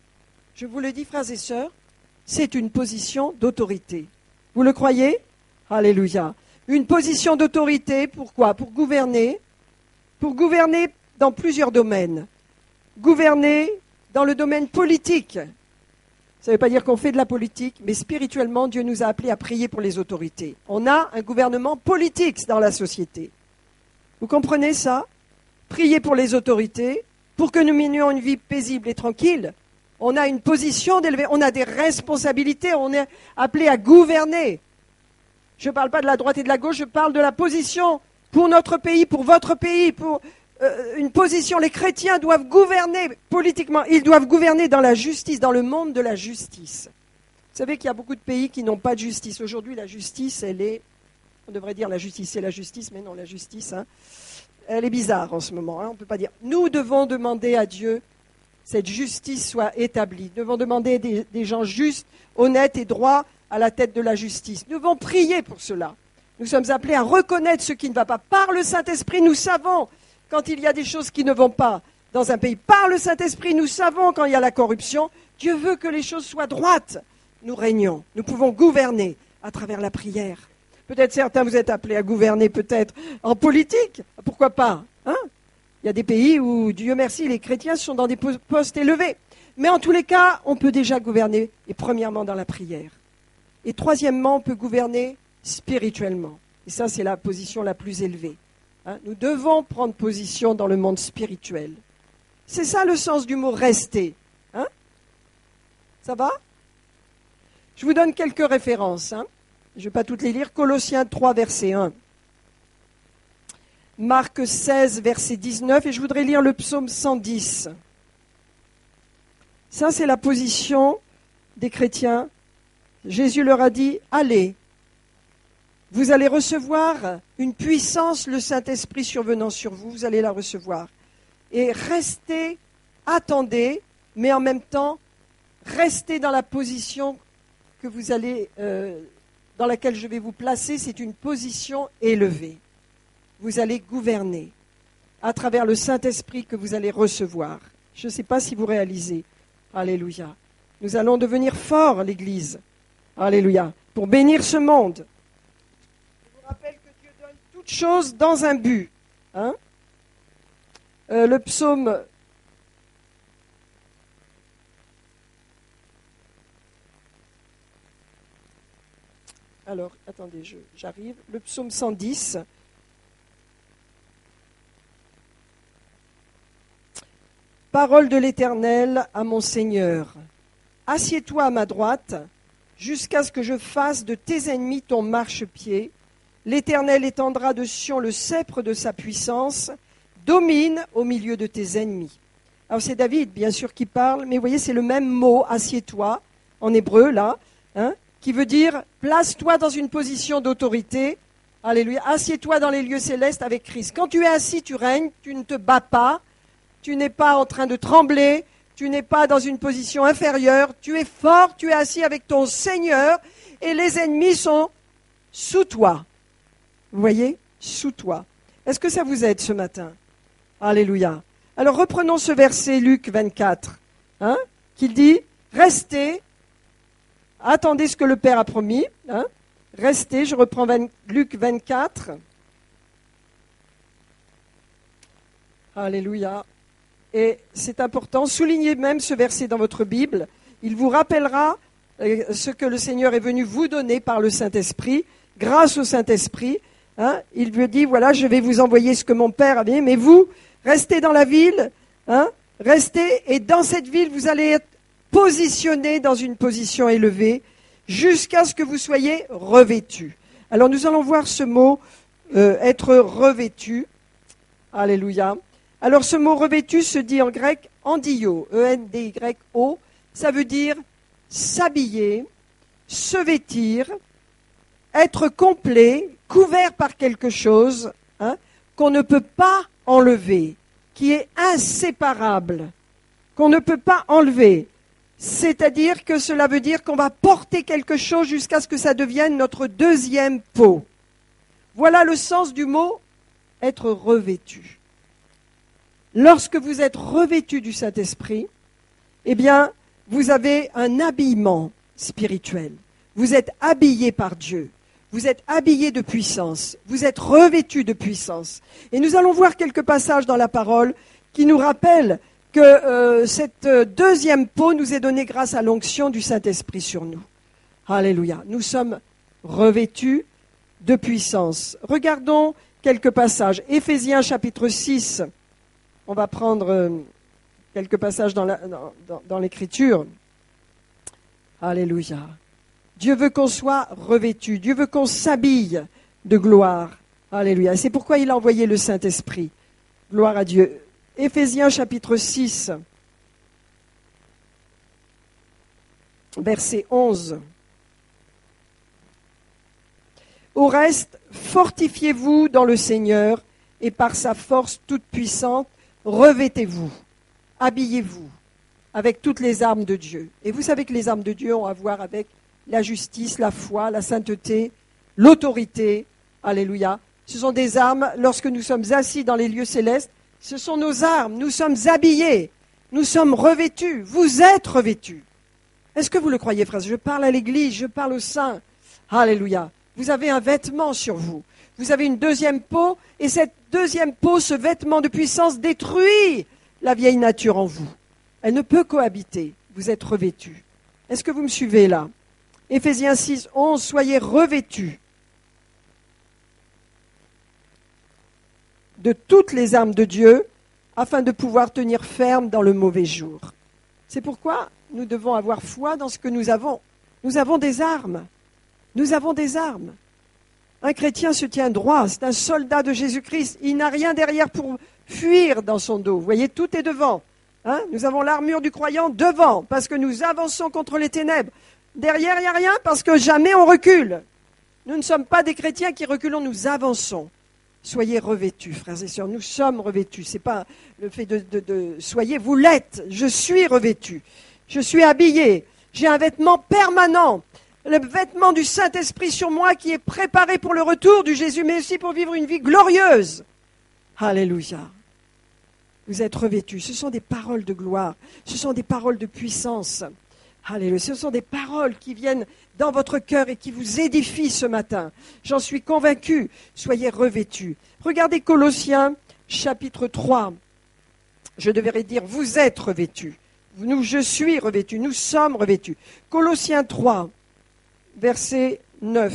Je vous le dis, frères et sœurs, c'est une position d'autorité. Vous le croyez? Alléluia. Une position d'autorité, pourquoi? Pour gouverner, pour gouverner dans plusieurs domaines. Gouverner dans le domaine politique. Ça ne veut pas dire qu'on fait de la politique, mais spirituellement, Dieu nous a appelés à prier pour les autorités. On a un gouvernement politique dans la société. Vous comprenez ça? Prier pour les autorités, pour que nous menions une vie paisible et tranquille. On a une position d'élevée, on a des responsabilités, on est appelé à gouverner. Je ne parle pas de la droite et de la gauche, je parle de la position pour notre pays, pour votre pays, pour euh, une position. Les chrétiens doivent gouverner politiquement, ils doivent gouverner dans la justice, dans le monde de la justice. Vous savez qu'il y a beaucoup de pays qui n'ont pas de justice. Aujourd'hui, la justice, elle est, on devrait dire la justice, c'est la justice, mais non, la justice, hein, elle est bizarre en ce moment, hein, on ne peut pas dire. Nous devons demander à Dieu que cette justice soit établie. Nous devons demander des, des gens justes, honnêtes et droits à la tête de la justice. Nous devons prier pour cela. Nous sommes appelés à reconnaître ce qui ne va pas. Par le Saint-Esprit, nous savons quand il y a des choses qui ne vont pas dans un pays. Par le Saint-Esprit, nous savons quand il y a la corruption. Dieu veut que les choses soient droites. Nous régnons. Nous pouvons gouverner à travers la prière. Peut-être certains vous êtes appelés à gouverner peut-être en politique. Pourquoi pas, hein? Il y a des pays où, Dieu merci, les chrétiens sont dans des postes élevés. Mais en tous les cas, on peut déjà gouverner, et premièrement dans la prière. Et troisièmement, on peut gouverner spirituellement. Et ça, c'est la position la plus élevée. Hein? Nous devons prendre position dans le monde spirituel. C'est ça le sens du mot « rester ». Hein? Ça va? Je vous donne quelques références. Hein? Je ne vais pas toutes les lire. Colossiens trois, verset un. Marc seize, verset dix-neuf. Et je voudrais lire le psaume cent dix. Ça, c'est la position des chrétiens. Jésus leur a dit, allez, vous allez recevoir une puissance, le Saint-Esprit survenant sur vous, vous allez la recevoir. Et restez, attendez, mais en même temps, restez dans la position que vous allez, euh, dans laquelle je vais vous placer, c'est une position élevée. Vous allez gouverner à travers le Saint-Esprit que vous allez recevoir. Je ne sais pas si vous réalisez. Alléluia. Nous allons devenir forts, l'Église. Alléluia. Pour bénir ce monde. Je vous rappelle que Dieu donne toutes choses dans un but. Hein? Euh, le psaume... Alors, attendez, je, j'arrive. Le psaume cent dix. Parole de l'Éternel à mon Seigneur. Assieds-toi à ma droite, jusqu'à ce que je fasse de tes ennemis ton marchepied. L'Éternel étendra de Sion le sceptre de sa puissance, domine au milieu de tes ennemis. Alors c'est David, bien sûr, qui parle, mais vous voyez, c'est le même mot, assieds-toi, en hébreu, là, hein, qui veut dire, place-toi dans une position d'autorité, alléluia, assieds-toi dans les lieux célestes avec Christ. Quand tu es assis, tu règnes, tu ne te bats pas, tu n'es pas en train de trembler, tu n'es pas dans une position inférieure, tu es fort, tu es assis avec ton Seigneur et les ennemis sont sous toi. Vous voyez? Sous toi. Est-ce que ça vous aide ce matin? Alléluia. Alors reprenons ce verset Luc vingt-quatre, hein, qui dit « Restez, attendez ce que le Père a promis. Hein, restez », je reprends vingt, Luc vingt-quatre. Alléluia. Et c'est important, soulignez même ce verset dans votre Bible. Il vous rappellera ce que le Seigneur est venu vous donner par le Saint-Esprit, grâce au Saint-Esprit. Hein, il lui dit, voilà, je vais vous envoyer ce que mon Père a dit, mais vous, restez dans la ville, hein, restez, et dans cette ville, vous allez être positionnés dans une position élevée, jusqu'à ce que vous soyez revêtus. Alors nous allons voir ce mot, euh, être revêtu. Alléluia. Alors ce mot revêtu se dit en grec endio, E N D Y O, ça veut dire s'habiller, se vêtir, être complet, couvert par quelque chose, hein, qu'on ne peut pas enlever, qui est inséparable, qu'on ne peut pas enlever. C'est-à-dire que cela veut dire qu'on va porter quelque chose jusqu'à ce que ça devienne notre deuxième peau. Voilà le sens du mot être revêtu. Lorsque vous êtes revêtu du Saint-Esprit, eh bien, vous avez un habillement spirituel. Vous êtes habillé par Dieu. Vous êtes habillé de puissance. Vous êtes revêtu de puissance. Et nous allons voir quelques passages dans la parole qui nous rappellent que euh, cette deuxième peau nous est donnée grâce à l'onction du Saint-Esprit sur nous. Alléluia. Nous sommes revêtus de puissance. Regardons quelques passages. Éphésiens chapitre six. On va prendre euh, quelques passages dans, la, dans, dans, dans l'Écriture. Alléluia. Dieu veut qu'on soit revêtu. Dieu veut qu'on s'habille de gloire. Alléluia. C'est pourquoi il a envoyé le Saint-Esprit. Gloire à Dieu. Éphésiens chapitre six, verset onze. Au reste, fortifiez-vous dans le Seigneur et par sa force toute puissante, revêtez-vous, habillez-vous avec toutes les armes de Dieu. Et vous savez que les armes de Dieu ont à voir avec la justice, la foi, la sainteté, l'autorité. Alléluia. Ce sont des armes, lorsque nous sommes assis dans les lieux célestes, ce sont nos armes. Nous sommes habillés, nous sommes revêtus. Vous êtes revêtus. Est-ce que vous le croyez, frères? Je parle à l'Église, je parle aux saints. Alléluia. Vous avez un vêtement sur vous. Vous avez une deuxième peau, et cette deuxième peau, ce vêtement de puissance détruit la vieille nature en vous. Elle ne peut cohabiter. Vous êtes revêtus. Est-ce que vous me suivez là? Éphésiens six, onze, soyez revêtus de toutes les armes de Dieu, afin de pouvoir tenir ferme dans le mauvais jour. C'est pourquoi nous devons avoir foi dans ce que nous avons. Nous avons des armes. Nous avons des armes. Un chrétien se tient droit, c'est un soldat de Jésus-Christ. Il n'a rien derrière pour fuir dans son dos. Vous voyez, tout est devant. Hein? Nous avons l'armure du croyant devant, parce que nous avançons contre les ténèbres. Derrière, il n'y a rien, parce que jamais on recule. Nous ne sommes pas des chrétiens qui reculons, nous avançons. Soyez revêtus, frères et sœurs, nous sommes revêtus. Ce n'est pas le fait de, de, de... Soyez, vous l'êtes, je suis revêtu. Je suis habillé, j'ai un vêtement permanent. Le vêtement du Saint-Esprit sur moi qui est préparé pour le retour du Jésus, mais aussi pour vivre une vie glorieuse. Alléluia. Vous êtes revêtus. Ce sont des paroles de gloire. Ce sont des paroles de puissance. Alléluia. Ce sont des paroles qui viennent dans votre cœur et qui vous édifient ce matin. J'en suis convaincu. Soyez revêtus. Regardez Colossiens chapitre trois. Je devrais dire, vous êtes revêtus. Nous, je suis revêtu. Nous sommes revêtus. Colossiens trois. Verset neuf.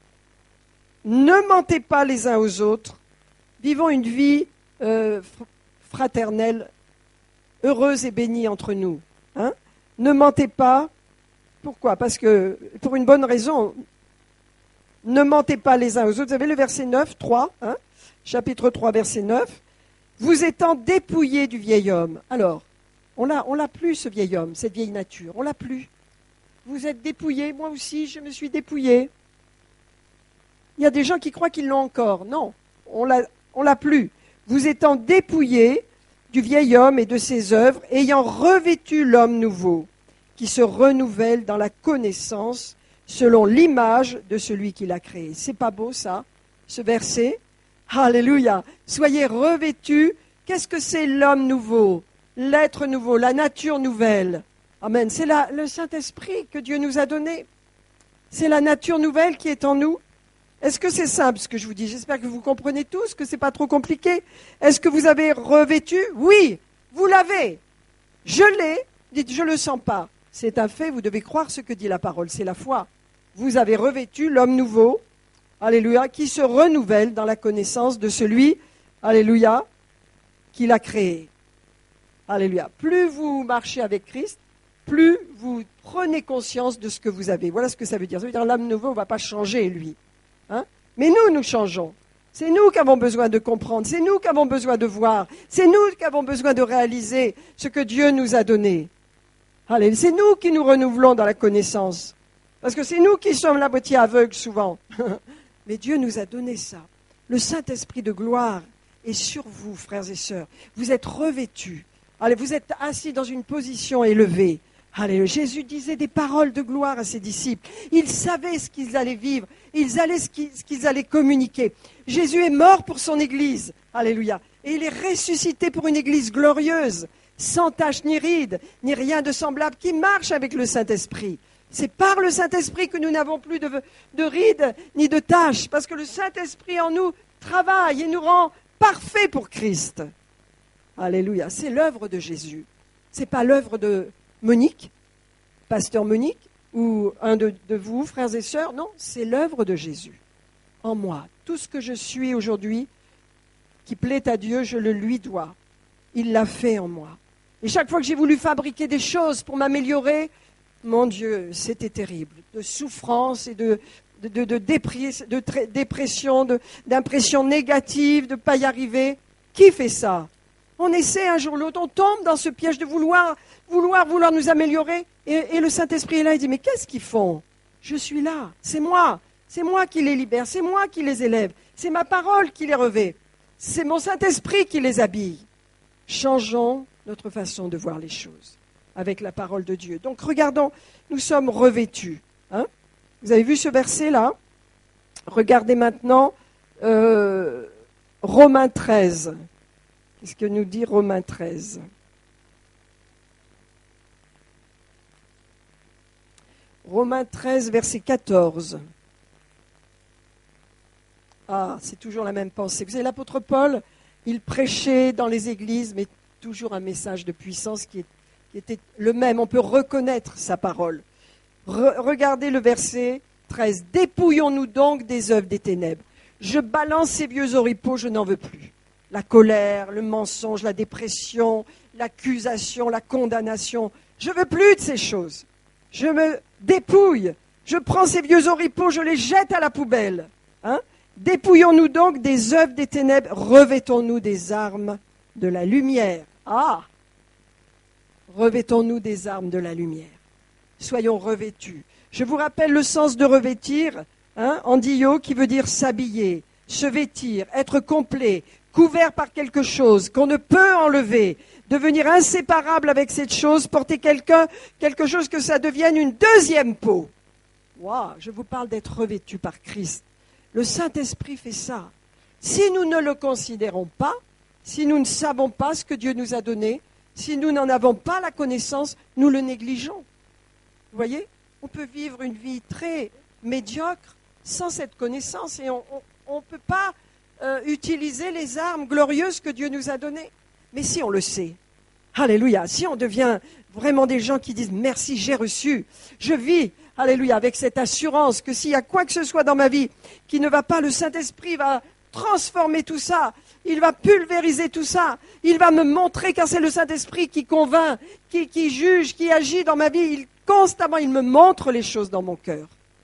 Ne mentez pas les uns aux autres. Vivons une vie euh, fraternelle, heureuse et bénie entre nous. Hein? Ne mentez pas. Pourquoi? Parce que, pour une bonne raison, ne mentez pas les uns aux autres. Vous avez le verset neuf, trois, hein? Chapitre trois, verset neuf. Vous étant dépouillés du vieil homme. Alors, on l'a, on l'a plus, ce vieil homme, cette vieille nature. On l'a plus. Vous êtes dépouillés, moi aussi, je me suis dépouillé. Il y a des gens qui croient qu'ils l'ont encore. Non, on l'a, on l'a plus. Vous étant dépouillés du vieil homme et de ses œuvres, ayant revêtu l'homme nouveau, qui se renouvelle dans la connaissance selon l'image de celui qui l'a créé. C'est pas beau ça, ce verset? Alléluia. Soyez revêtus. Qu'est-ce que c'est l'homme nouveau? L'être nouveau, la nature nouvelle. Amen. C'est la, le Saint-Esprit que Dieu nous a donné. C'est la nature nouvelle qui est en nous. Est-ce que c'est simple ce que je vous dis? J'espère que vous comprenez tous, que ce n'est pas trop compliqué. Est-ce que vous avez revêtu? Oui, vous l'avez. Je l'ai. Dites, je ne le sens pas. C'est un fait, vous devez croire ce que dit la parole, c'est la foi. Vous avez revêtu l'homme nouveau, alléluia, qui se renouvelle dans la connaissance de celui, alléluia, qui l'a créé. Alléluia. Plus vous marchez avec Christ, plus vous prenez conscience de ce que vous avez. Voilà ce que ça veut dire. Ça veut dire l'homme nouveau ne va pas changer, lui. Hein? Mais nous, nous changeons. C'est nous qui avons besoin de comprendre. C'est nous qui avons besoin de voir. C'est nous qui avons besoin de réaliser ce que Dieu nous a donné. Allez, c'est nous qui nous renouvelons dans la connaissance. Parce que c'est nous qui sommes la moitié aveugle souvent. Mais Dieu nous a donné ça. Le Saint-Esprit de gloire est sur vous, frères et sœurs. Vous êtes revêtus. Allez, vous êtes assis dans une position élevée. Allez, Jésus disait des paroles de gloire à ses disciples. Ils savaient ce qu'ils allaient vivre. Ils savaient ce qu'ils, ce qu'ils allaient communiquer. Jésus est mort pour son Église. Alléluia. Et il est ressuscité pour une Église glorieuse, sans tache ni ride, ni rien de semblable, qui marche avec le Saint-Esprit. C'est par le Saint-Esprit que nous n'avons plus de, de rides ni de taches, parce que le Saint-Esprit en nous travaille et nous rend parfaits pour Christ. Alléluia. C'est l'œuvre de Jésus. Ce n'est pas l'œuvre de Monique, pasteur Monique, ou un de, de vous, frères et sœurs. Non, c'est l'œuvre de Jésus en moi. Tout ce que je suis aujourd'hui, qui plaît à Dieu, je le lui dois. Il l'a fait en moi. Et chaque fois que j'ai voulu fabriquer des choses pour m'améliorer, mon Dieu, c'était terrible, de souffrance et de, de, de, de, dépri- de tra- dépression, de, d'impression négative, de ne pas y arriver. Qui fait ça? On essaie un jour ou l'autre, on tombe dans ce piège de vouloir, vouloir, vouloir nous améliorer. Et, et le Saint-Esprit est là, il dit, mais qu'est-ce qu'ils font? Je suis là, c'est moi, c'est moi qui les libère, c'est moi qui les élève, c'est ma parole qui les revêt, c'est mon Saint-Esprit qui les habille. Changeons notre façon de voir les choses avec la parole de Dieu. Donc regardons, nous sommes revêtus. Hein? Vous avez vu ce verset-là? Regardez maintenant euh, Romains treize. Qu'est-ce que nous dit Romains treize? Romains treize, verset quatorze. Ah, c'est toujours la même pensée. Vous savez, l'apôtre Paul, il prêchait dans les églises, mais toujours un message de puissance qui, est, qui était le même. On peut reconnaître sa parole. Re- regardez le verset treize. « Dépouillons-nous donc des œuvres des ténèbres. Je balance ces vieux oripeaux, je n'en veux plus. La colère, le mensonge, la dépression, l'accusation, la condamnation. Je ne veux plus de ces choses. Je me dépouille. Je prends ces vieux oripeaux, je les jette à la poubelle. Hein ? Dépouillons-nous donc des œuvres des ténèbres, revêtons-nous des armes de la lumière. Ah! Revêtons-nous des armes de la lumière. Soyons revêtus. Je vous rappelle le sens de revêtir, hein, andillo, qui veut dire s'habiller, se vêtir, être complet, couvert par quelque chose qu'on ne peut enlever, devenir inséparable avec cette chose, porter quelqu'un, quelque chose que ça devienne une deuxième peau. Waouh, je vous parle d'être revêtu par Christ. Le Saint-Esprit fait ça. Si nous ne le considérons pas, si nous ne savons pas ce que Dieu nous a donné, si nous n'en avons pas la connaissance, nous le négligeons. Vous voyez, on peut vivre une vie très médiocre sans cette connaissance et on ne peut pas euh, utiliser les armes glorieuses que Dieu nous a données. Mais si on le sait, alléluia, si on devient vraiment des gens qui disent « Merci, j'ai reçu, je vis », alléluia, avec cette assurance que s'il y a quoi que ce soit dans ma vie qui ne va pas, le Saint-Esprit va transformer tout ça, il va pulvériser tout ça, il va me montrer, car c'est le Saint-Esprit qui convainc, qui, qui juge, qui agit dans ma vie, il, constamment il me montre les choses dans mon cœur.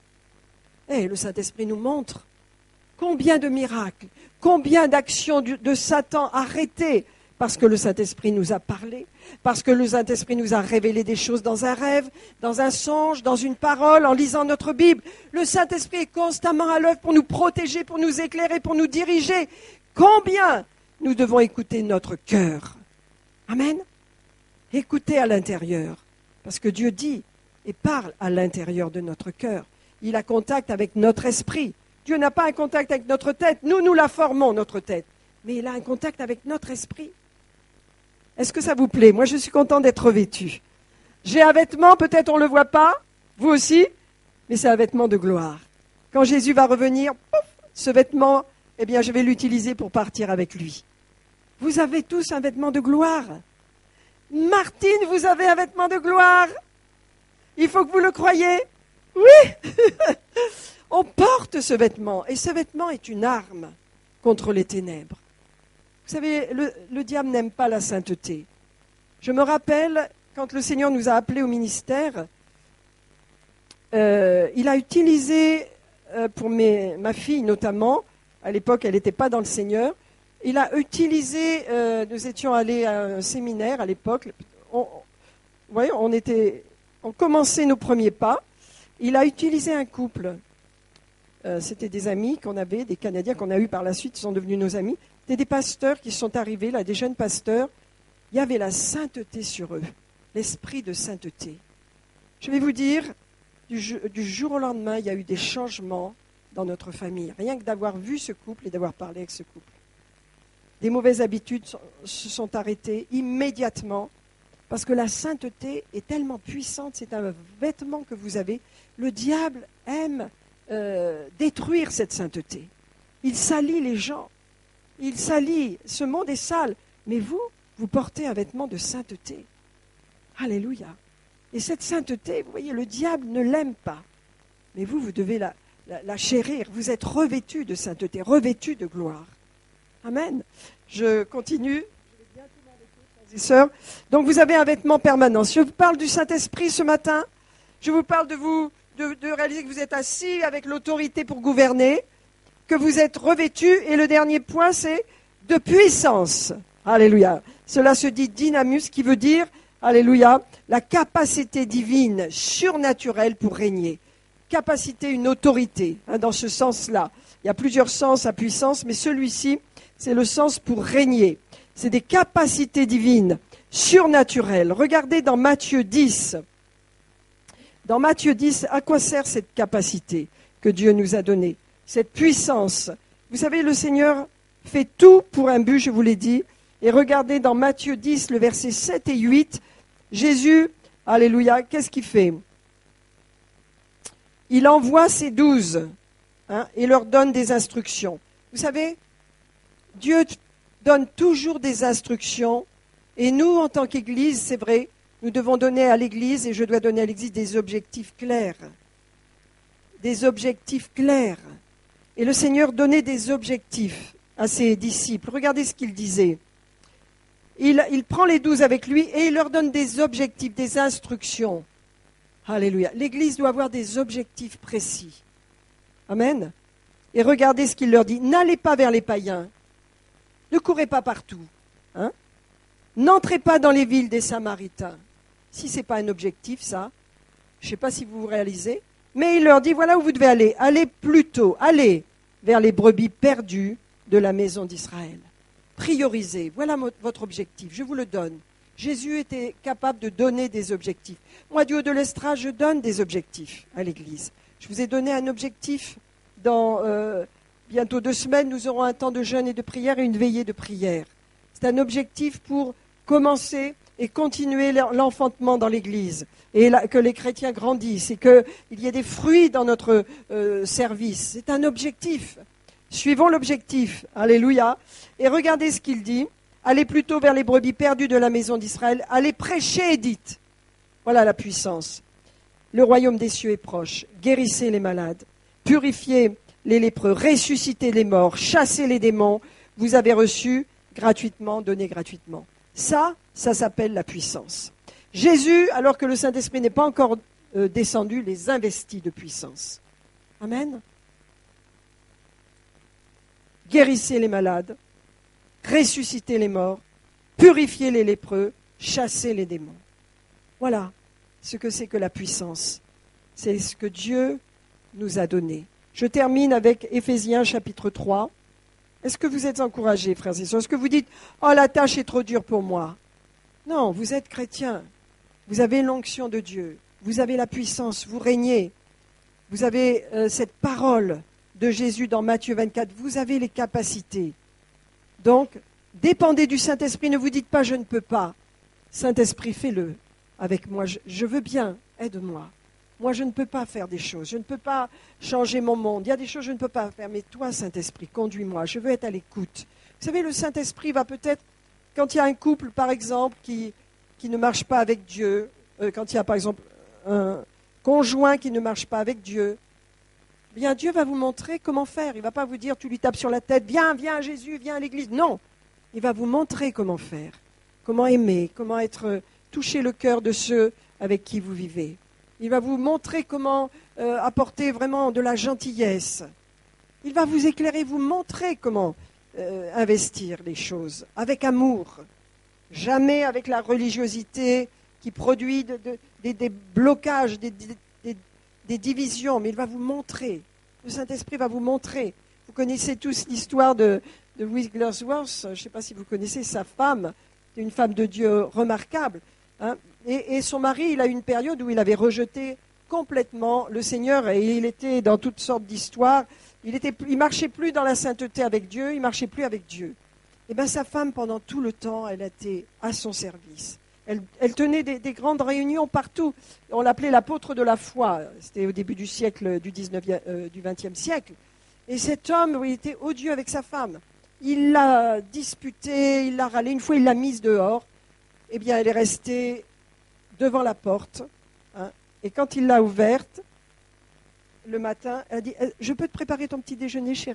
Et le Saint-Esprit nous montre combien de miracles, combien d'actions de Satan arrêtées, parce que le Saint-Esprit nous a parlé, parce que le Saint-Esprit nous a révélé des choses dans un rêve, dans un songe, dans une parole, en lisant notre Bible. Le Saint-Esprit est constamment à l'œuvre pour nous protéger, pour nous éclairer, pour nous diriger. Combien nous devons écouter notre cœur. Amen. Écoutez à l'intérieur, parce que Dieu dit et parle à l'intérieur de notre cœur. Il a contact avec notre esprit. Dieu n'a pas un contact avec notre tête. Nous, nous la formons, notre tête. Mais il a un contact avec notre esprit. Est-ce que ça vous plaît? Moi, je suis content d'être vêtu. J'ai un vêtement, peut-être on ne le voit pas, vous aussi, mais c'est un vêtement de gloire. Quand Jésus va revenir, pouf, ce vêtement, eh bien, je vais l'utiliser pour partir avec lui. Vous avez tous un vêtement de gloire. Martine, vous avez un vêtement de gloire. Il faut que vous le croyiez. Oui. On porte ce vêtement, et ce vêtement est une arme contre les ténèbres. Vous savez, le, le diable n'aime pas la sainteté. Je me rappelle, quand le Seigneur nous a appelés au ministère, euh, il a utilisé, euh, pour mes, ma fille notamment, à l'époque elle n'était pas dans le Seigneur, il a utilisé, euh, nous étions allés à un séminaire à l'époque, on, vous voyez, on, était, on commençait nos premiers pas, il a utilisé un couple, euh, c'était des amis qu'on avait, des Canadiens qu'on a eus par la suite, ils sont devenus nos amis. C'était des pasteurs qui sont arrivés, là, des jeunes pasteurs. Il y avait la sainteté sur eux, l'esprit de sainteté. Je vais vous dire, du, du jour au lendemain, il y a eu des changements dans notre famille. Rien que d'avoir vu ce couple et d'avoir parlé avec ce couple. Des mauvaises habitudes se sont arrêtées immédiatement parce que la sainteté est tellement puissante, c'est un vêtement que vous avez. Le diable aime euh, détruire cette sainteté. Il salit les gens. Il salit, ce monde est sale, mais vous, vous portez un vêtement de sainteté. Alléluia. Et cette sainteté, vous voyez, le diable ne l'aime pas. Mais vous, vous devez la, la, la chérir. Vous êtes revêtus de sainteté, revêtus de gloire. Amen. Je continue. Je vais bien tourner avec vous, frères et sœurs. Donc vous avez un vêtement permanent. Si je vous parle du Saint-Esprit ce matin, Je vous parle de vous, de, de réaliser que vous êtes assis avec l'autorité pour gouverner, que vous êtes revêtu. Et le dernier point, c'est de puissance. Alléluia. Cela se dit dynamus, qui veut dire, alléluia, la capacité divine, surnaturelle pour régner. Capacité, une autorité, hein, dans ce sens-là. Il y a plusieurs sens à puissance, mais celui-ci, c'est le sens pour régner. C'est des capacités divines, surnaturelles. Regardez dans Matthieu dix. Dans Matthieu dix, à quoi sert cette capacité que Dieu nous a donnée? Cette puissance. Vous savez, le Seigneur fait tout pour un but, je vous l'ai dit. Et regardez dans Matthieu dix, le verset sept et huit, Jésus, alléluia, qu'est-ce qu'il fait? Il envoie ses douze, hein, et leur donne des instructions. Vous savez, Dieu donne toujours des instructions, et nous, en tant qu'Église, c'est vrai, nous devons donner à l'Église, et je dois donner à l'Église des objectifs clairs. Des objectifs clairs. Et le Seigneur donnait des objectifs à ses disciples. Regardez ce qu'il disait. Il, il prend les douze avec lui et il leur donne des objectifs, des instructions. Alléluia. L'Église doit avoir des objectifs précis. Amen. Et regardez ce qu'il leur dit. N'allez pas vers les païens. Ne courez pas partout. Hein? N'entrez pas dans les villes des Samaritains. Si ce n'est pas un objectif, ça, je ne sais pas si vous vous réalisez. Mais il leur dit, voilà où vous devez aller. Allez plutôt, allez vers les brebis perdues de la maison d'Israël. Priorisez. Voilà votre objectif. Je vous le donne. Jésus était capable de donner des objectifs. Moi, du haut de l'estrade, je donne des objectifs à l'Église. Je vous ai donné un objectif. Dans euh, bientôt deux semaines, nous aurons un temps de jeûne et de prière et une veillée de prière. C'est un objectif pour commencer et continuer l'enfantement dans l'Église. Et là, que les chrétiens grandissent et qu'il y ait des fruits dans notre euh, service. C'est un objectif. Suivons l'objectif. Alléluia. Et regardez ce qu'il dit. Allez plutôt vers les brebis perdues de la maison d'Israël. Allez prêcher et dites. Voilà la puissance. Le royaume des cieux est proche. Guérissez les malades. Purifiez les lépreux. Ressuscitez les morts. Chassez les démons. Vous avez reçu gratuitement, donné gratuitement. Ça, ça s'appelle la puissance. Jésus, alors que le Saint-Esprit n'est pas encore euh, descendu, les investit de puissance. Amen. Guérissez les malades, ressuscitez les morts, purifiez les lépreux, chassez les démons. Voilà ce que c'est que la puissance. C'est ce que Dieu nous a donné. Je termine avec Éphésiens chapitre trois. Est-ce que vous êtes encouragés, frères et sœurs? Est-ce que vous dites « Oh, la tâche est trop dure pour moi » Non, vous êtes chrétiens. Vous avez l'onction de Dieu. Vous avez la puissance. Vous régnez. Vous avez euh, cette parole de Jésus dans Matthieu vingt-quatre. Vous avez les capacités. Donc, dépendez du Saint-Esprit. Ne vous dites pas « Je ne peux pas ». Saint-Esprit, fais-le avec moi. Je, je veux bien. Aide-moi. Moi, je ne peux pas faire des choses. Je ne peux pas changer mon monde. Il y a des choses que je ne peux pas faire. Mais toi, Saint-Esprit, conduis-moi. Je veux être à l'écoute. Vous savez, le Saint-Esprit va peut-être, quand il y a un couple, par exemple, qui, qui ne marche pas avec Dieu, euh, quand il y a, par exemple, un conjoint qui ne marche pas avec Dieu, eh bien, Dieu va vous montrer comment faire. Il ne va pas vous dire, tu lui tapes sur la tête, viens, viens à Jésus, viens à l'église. Non, il va vous montrer comment faire, comment aimer, comment être, toucher le cœur de ceux avec qui vous vivez. Il va vous montrer comment euh, apporter vraiment de la gentillesse. Il va vous éclairer, vous montrer comment euh, investir les choses avec amour. Jamais avec la religiosité qui produit de, de, des, des blocages, des, des, des divisions. Mais il va vous montrer. Le Saint-Esprit va vous montrer. Vous connaissez tous l'histoire de, de Wigglesworth. Je ne sais pas si vous connaissez sa femme. C'est une femme de Dieu remarquable. Hein. Et, et son mari, il a eu une période où il avait rejeté complètement le Seigneur et il était dans toutes sortes d'histoires. Il était, il marchait plus dans la sainteté avec Dieu, il marchait plus avec Dieu. Et bien sa femme, pendant tout le temps, elle était à son service. Elle, elle tenait des, des grandes réunions partout. On l'appelait l'apôtre de la foi. C'était au début du siècle, du dix-neuvième, euh, du vingtième siècle. Et cet homme, il était odieux avec sa femme. Il l'a disputée, il l'a râlée. Une fois, il l'a mise dehors. Eh bien, elle est restée devant la porte. Hein, et quand il l'a ouverte, le matin, elle a dit « Je peux te préparer ton petit déjeuner, chérie ?»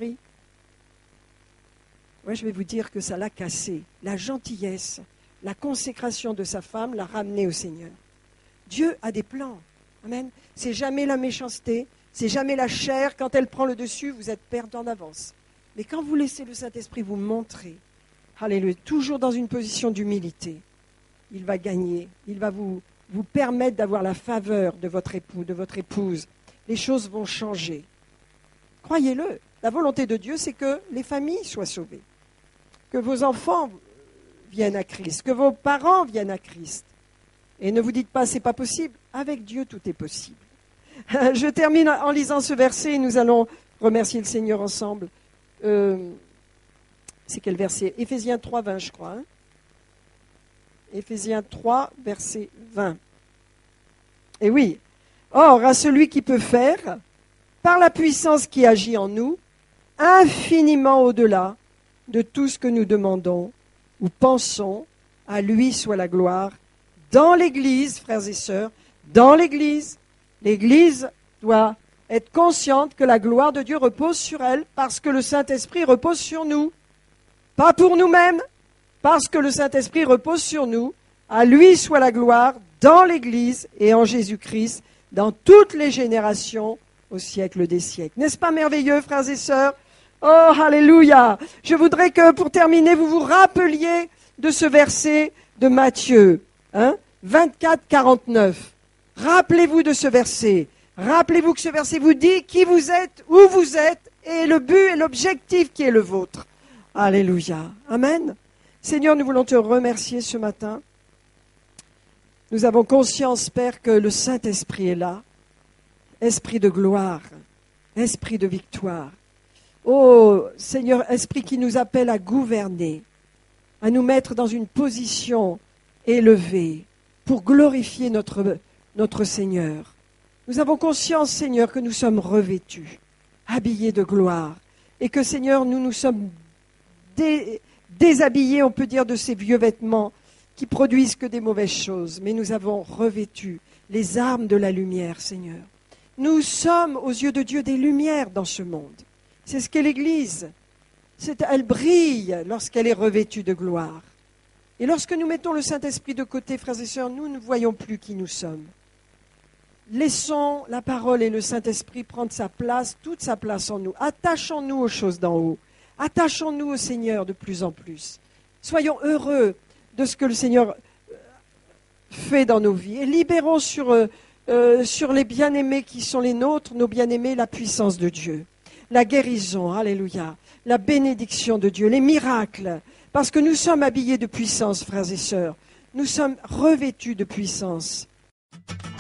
Moi, je vais vous dire que ça l'a cassé. La gentillesse, la consécration de sa femme l'a ramené au Seigneur. Dieu a des plans. Amen. C'est jamais la méchanceté, c'est jamais la chair. Quand elle prend le dessus, vous êtes perdant d'avance. Mais quand vous laissez le Saint-Esprit vous montrer, alléluia, toujours dans une position d'humilité, il va gagner, il va vous, vous permettre d'avoir la faveur de votre époux, de votre épouse. Les choses vont changer. Croyez-le, la volonté de Dieu, c'est que les familles soient sauvées, que vos enfants viennent à Christ, que vos parents viennent à Christ. Et ne vous dites pas, c'est pas possible. Avec Dieu, tout est possible. Je termine en lisant ce verset et nous allons remercier le Seigneur ensemble. Euh, c'est quel verset? Éphésiens trois, vingt, je crois. Hein? Éphésiens trois, verset vingt. Et oui, or à celui qui peut faire, par la puissance qui agit en nous, infiniment au-delà de tout ce que nous demandons ou pensons, à lui soit la gloire, dans l'Église, frères et sœurs, dans l'Église. L'Église doit être consciente que la gloire de Dieu repose sur elle parce que le Saint-Esprit repose sur nous. Pas pour nous-mêmes, parce que le Saint-Esprit repose sur nous. À lui soit la gloire dans l'Église et en Jésus-Christ, dans toutes les générations, au siècle des siècles. N'est-ce pas merveilleux, frères et sœurs? Oh, alléluia! Je voudrais que, pour terminer, vous vous rappeliez de ce verset de Matthieu, hein, vingt-quatre, quarante-neuf. Rappelez-vous de ce verset. Rappelez-vous que ce verset vous dit qui vous êtes, où vous êtes, et le but et l'objectif qui est le vôtre. Alléluia. Amen. Seigneur, nous voulons te remercier ce matin. Nous avons conscience, Père, que le Saint-Esprit est là. Esprit de gloire, esprit de victoire. Oh, Seigneur, esprit qui nous appelle à gouverner, à nous mettre dans une position élevée pour glorifier notre, notre Seigneur. Nous avons conscience, Seigneur, que nous sommes revêtus, habillés de gloire, et que, Seigneur, nous nous sommes dé, déshabillés, on peut dire, de ces vieux vêtements qui produisent que des mauvaises choses, mais nous avons revêtu les armes de la lumière, Seigneur. Nous sommes, aux yeux de Dieu, des lumières dans ce monde. C'est ce qu'est l'Église. C'est, elle brille lorsqu'elle est revêtue de gloire. Et lorsque nous mettons le Saint-Esprit de côté, frères et sœurs, nous ne voyons plus qui nous sommes. Laissons la parole et le Saint-Esprit prendre sa place, toute sa place en nous. Attachons-nous aux choses d'en haut. Attachons-nous au Seigneur de plus en plus. Soyons heureux de ce que le Seigneur fait dans nos vies. Et libérons sur... Euh, Euh, sur les bien-aimés qui sont les nôtres, nos bien-aimés, la puissance de Dieu, la guérison, alléluia, la bénédiction de Dieu, les miracles, parce que nous sommes habillés de puissance, frères et sœurs, nous sommes revêtus de puissance.